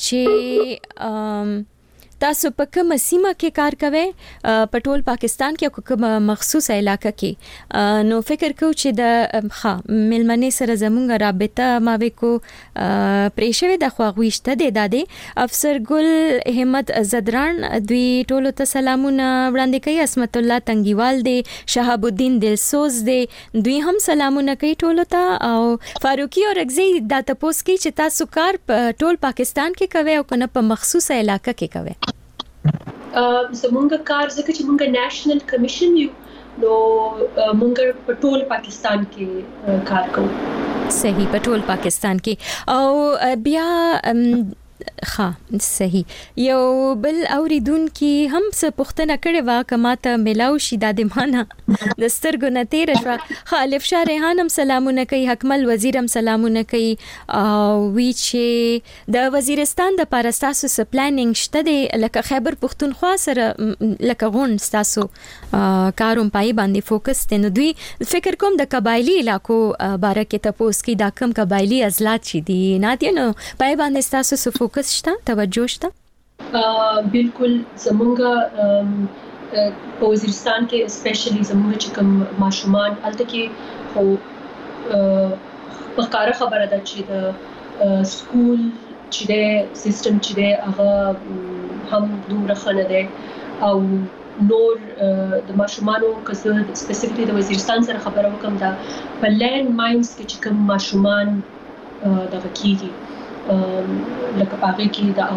چې تاسو په کومه سیمه کې کار کوئ په ټول پاکستان کې او کومه مخصوصه علاقه کې. نو فکر کوم چې د ښه ملمنې سره زموږ رابطه ما وکړو پرېښوي د خواغويشته دی دادې افسر ګل همت زدران دوی ټولو ته سلامونه وړاندې کوي. اسمت الله تنګیوال دی شهاب الدین دلسوز دی دوی هم سلامونه کوي ټولو ته. او فاروقي اورغزي دا تاسو کې چې تاسو کار په ټول پاکستان کې کوي او کنه په مخصوصه علاقه کې کوي. زمونږ کار ځکه چې مونږ نېشنل کمیشن یو نو مونږ په ټول پاکستان کې کار کوو. صحیح په ټول پاکستان کې او بیا ښه صحیح یو بل اوریدون کې هم څه پوښتنه کړې وا کماته ملاو شي د دمانه د سترګو نه تیر شو. خالف شاه ریحان هم سلامونه کوي. حکمل وزیر هم سلامونه کوي او وی چې د وزیرستان د پارستاسو س پلانینګ شته دی لکه خیبر پښتونخوا سره لکه غون ستاسو کاروم پای باندې فوکس دی. نو دوی فکر کوم د قبایلی علاقو باره کې تاسو کې دا کم قبایلی ازلات چي دي نادیا نو پای باندې تاسو سو فوکس شته توجه شته. بالکل زمونږ په وزیرستان کې اسپیشلی زموږ چې کوم ماشومان الته کې خو په کار خبره ده چې د سکول چې د سیستم چې د هغه هم دومره خنه ده او نور د ماشومانو کسه سپیسیفیکلی د وزیرستان سره خبره وکم دا په لینډ ماینز کې چې کوم ماشومان دغه کیږي لکه پاګه کې د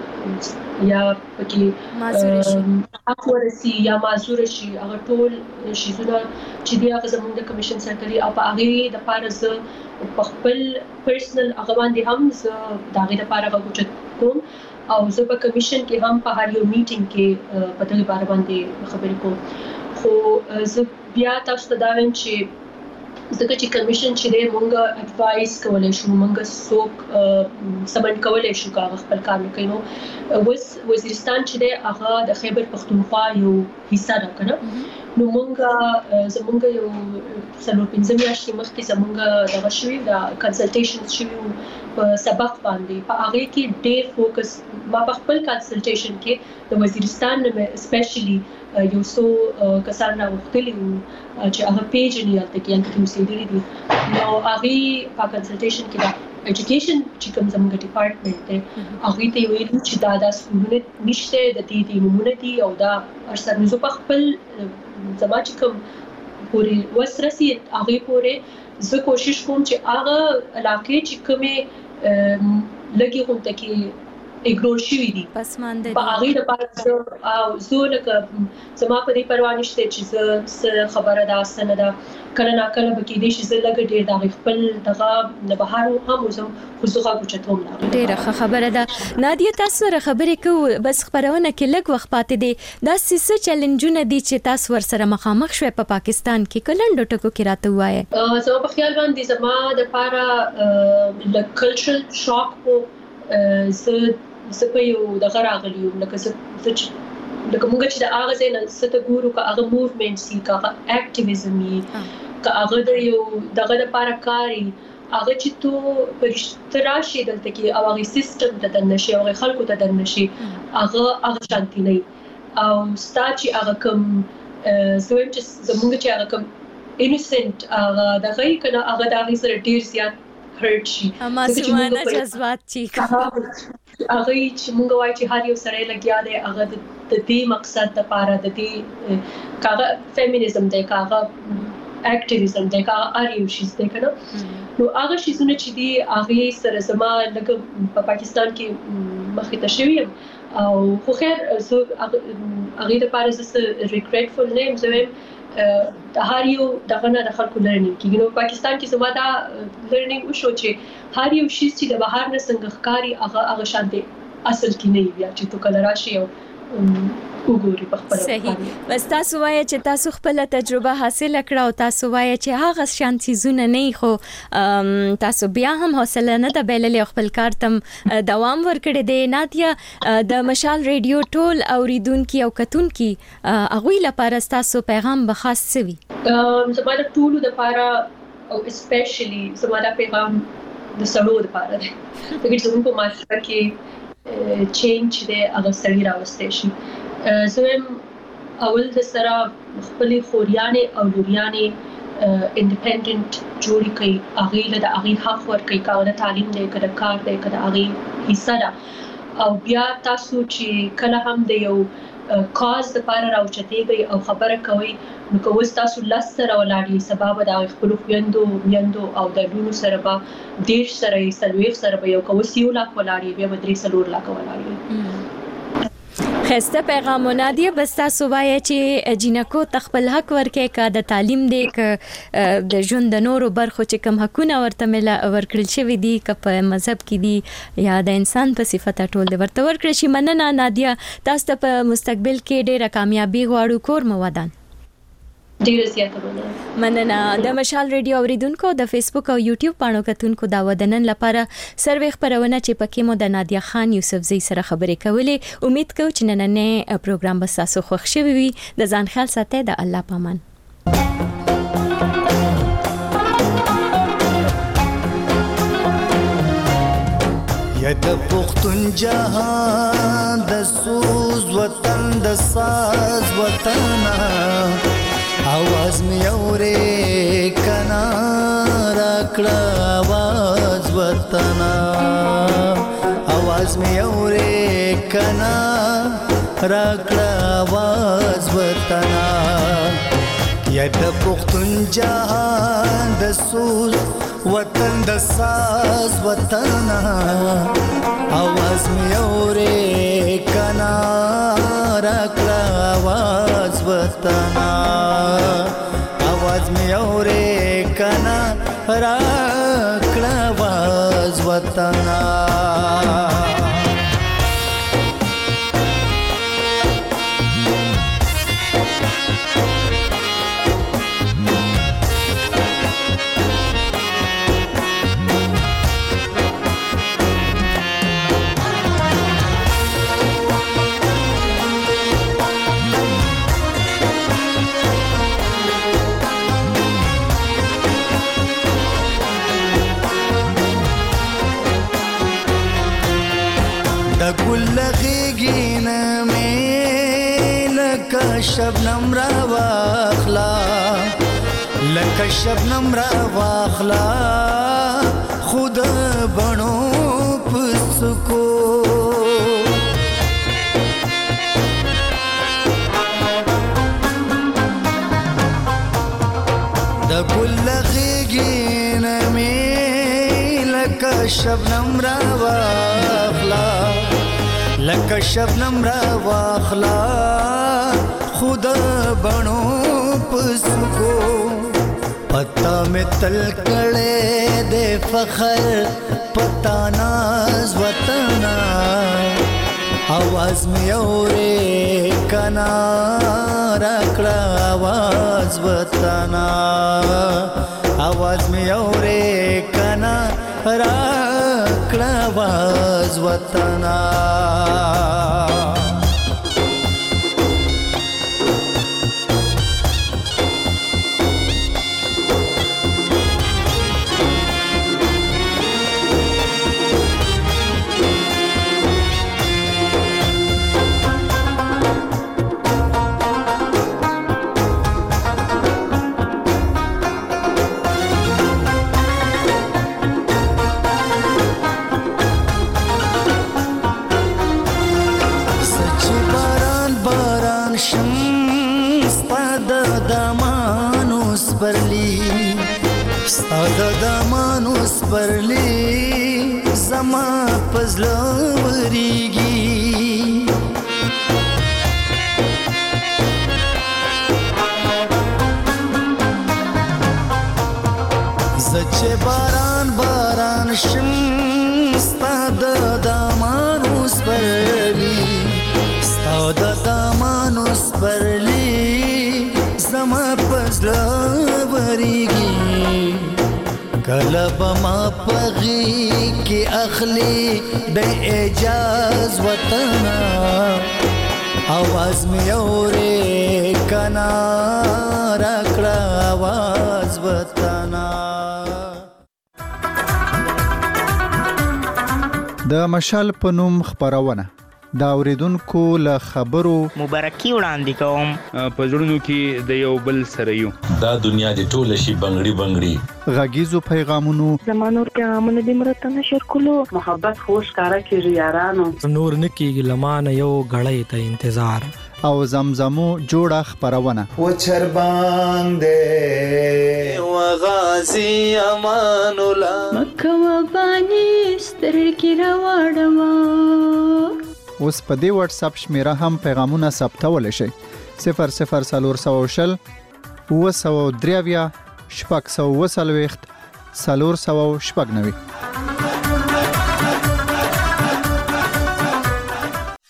هغه یا پکې معذور شي اکورسي یا معذور شي هغه ټول شیزونه چې دی هغه زموږ د کمیشن سره کوي او په هغه د پاره ز په خپل پرسنل هغه باندې هم ز د هغه د پاره غوښت کوم او زه په کمیشن کې هم په هر یو میټینګ کې په دغه باره باندې خبرې کوم. خو زه بیا تاسو ته دا وایم چې ځکه چې کمیشن چې دی مونږ اډوایس کولای شو مونږ څوک سمون کولای شو کاغه خپل کار وکړي. نو وزیرستان چې دی هغه د خیبر پښتونخوا یو حصہ ده کنه نو مونږ زمونږ یو څلور پنځه میاشتې مخکې زمونږ دغه شوی د کنسلټیشنز شوی په سبق باندې په هغه کې ډېر فوکس ما په خپل کنسلټیشن کې د وزیرستان نه اسپیشلی یو څو کسان راوختلي چې هغه پیجن یې الته کې انکه مسیدري دي نو هغه په کنسلټیشن کې دا ایجوکیشن چې کوم زموږ ډپارټمنټ دی هغه ته ویل چې دا د سکولونه نشته د دې د نمونه دي او دا ارسر نو په خپل زما چې کوم پوری وسرسي هغه پوره زه کوشش کوم چې هغه علاقې چې کومه لګي هم ته کې اګنور شوی دي پس مانده په هغه د پاره او زه لکه زما په دې پروا نشته چې زه خبره ده اسنه ده کله نا کله به کې دې چې زه لګ ډیر د خپل دغه نه بهر هم زه خو زه غوښتم نه ډیره خبره ده. نادیا تاسو سره خبرې کوو بس خبرونه کې لګ وخت پاتې دي دا څه چیلنجونه دي چې تاسو ور سره مخامخ شوي په پاکستان کې کلندو ټکو کې راته وایي. زه په خیال باندې زما د پاره د کلچرل شاک په زه زه په یو دغه راغلی یم لکه زه لکه موږ چې د هغه ځای نه څه ګورو که هغه موومنټ سي که هغه اکټیویزم وي که هغه د یو دغه دپاره کار وي هغه چې تو په رښتیا راشي دلته کې او هغې سیسټم ته دننه شي او هغې خلکو ته دننه شي هغه هغه شانتي نه وي او ستا چې هغه کوم زه وایم چې زموږ چې هغه کوم انوسنټ هغه دغه یې که نه هغه د هغې سره ډېر زیات هرټ شي معصومانه جذبات چې هغه چې مونږ وایو چې هر یو سره لګیا دی هغه د دې مقصد لپاره د دې کاغه فیمینیزم دی کاغه اکټیویزم دی کاغه هر یو شی دی کنه نو هغه شیزونه چې دی هغه سره زما لکه په پاکستان کې مخې ته شوی او خو خیر زه هغه د پاره زه ریګریټفل نیم زم د هر یو دغه نه د خلکو لرنینګ کیږي نو پاکستان کې زما دا لرنینګ وشو چې هر یو شی چې د بهر نه څنګه ښکاری هغه هغه شانتي اصل کې نه وي چې تو کله راشي او وګوري په خپل صحیح بس تاسو وایي چې تاسو خپل تجربه حاصل کړه او تاسو وایي چې هغه شانتي زونه نه خو تاسو بیا هم حوصله نه د بیللې خپل کار تم دوام ورکړي دی نادیا د مشال ریډیو ټول اوریدونکو او کتونکو هغه لپاره تاسو پیغام به خاص سوي زما د ټولو لپاره او اسپیشلی زما د پیغام د سړو لپاره دی دغه څه په ماشره کې چینج دی هغه سړی راوستي شي زم اول د سره خپل خوریانې او لوریانې انډیپندنت جوړی کوي هغه له د هغه حق ور کوي کاوه تعلیم دی کده کار دی کده هغه حصہ ده او بیا تاسو چې کله هم د یو کاز د پاره راوچتېږي او خبره کوي نو کوم تاسو لاس سره ولاړی سبب د خپل خويندو میندو او د لونو سره به دیش سره سلويخ سره به یو کوم سیو لا ولاړی بیا به درې سلور لا ولاړی خسته پیغامونه دی بس تاسو وایي چې جنکو تخپل حق ورکې کا د تعلیم دی ک د ژوند د نورو برخو چې کم حقونه ورته مل ورکړل شوی دی ک په مذهب کې دی یا د انسان په صفته ټول دی ورته ورکړل شي مننه نادیا تاسو ته په مستقبل کې ډیره کامیابی غواړو کور مو ودان ډیره زیاته مننه مننه د مشال ریډیو اوریدونکو د فیسبوک او یوټیوب پاڼو کتونکو دا ودنن لپاره سروي خبرونه چې پکې مو د نادیا خان یوسفزئی سره خبرې کولې امید کوم چې نننې پروګرام به تاسو خوښ شوي وي د ځان خیال ساتئ د الله پامان یا د پختون جهان د سوز وطن د ساز وطن आवाज में औरे कना रखड़ा आवाज वतना आवाज में औरे कना रखड़ा आवाज वतना या द पुख्तन जहान द सूज वतन द साज वतना आवाज में औरे कना रखड़ा आवाज वतना आवाज में औरे कना रखड़ा आवाज वतना لغيقينا ميلك شبنم رواخلا لك شبنم رواخلا خود بنو پسکو دا گل لغيقينا ميلك شبنم رواخلا لکه شبنم را واخلا خود بنو پسکو پتا میں تل کڑے دے فخر پتا ناز وطنا आवाज में औरे कना रखड़ा आवाज वतना आवाज में औरे कना रखड़ा आवाज वतना ساده دمانوس پرلی زما پزلوریږي کله بما پغي کې اخلي د اجاز وطن आवाज می اورې کنا راکړه आवाज وطن د مشال په نوم خبرونه دا اوریدونکو له خبرو مبارکي وړاندې کوم په ژوندونو کې د یو بل سره یو دا دنیا دی ټوله شي بنگړي بنگړي غږیزو پیغامونو زمانور پیغامونه د مرته نشر کولو محبت خوش کارا کیږي یارانو نور نکیږي لمانه یو غړې ته انتظار او زمزمو جوړه خبرونه و چر باندې و غازی امان الله مکه و بانی سترګې راوړم اوس په دې واتس اپ شمیره هم پیغامونه ثبتول شي صفر صفر سلور سو شل و سو دریاویا شپږ سو وسلويخت سلور سو شپږ نوي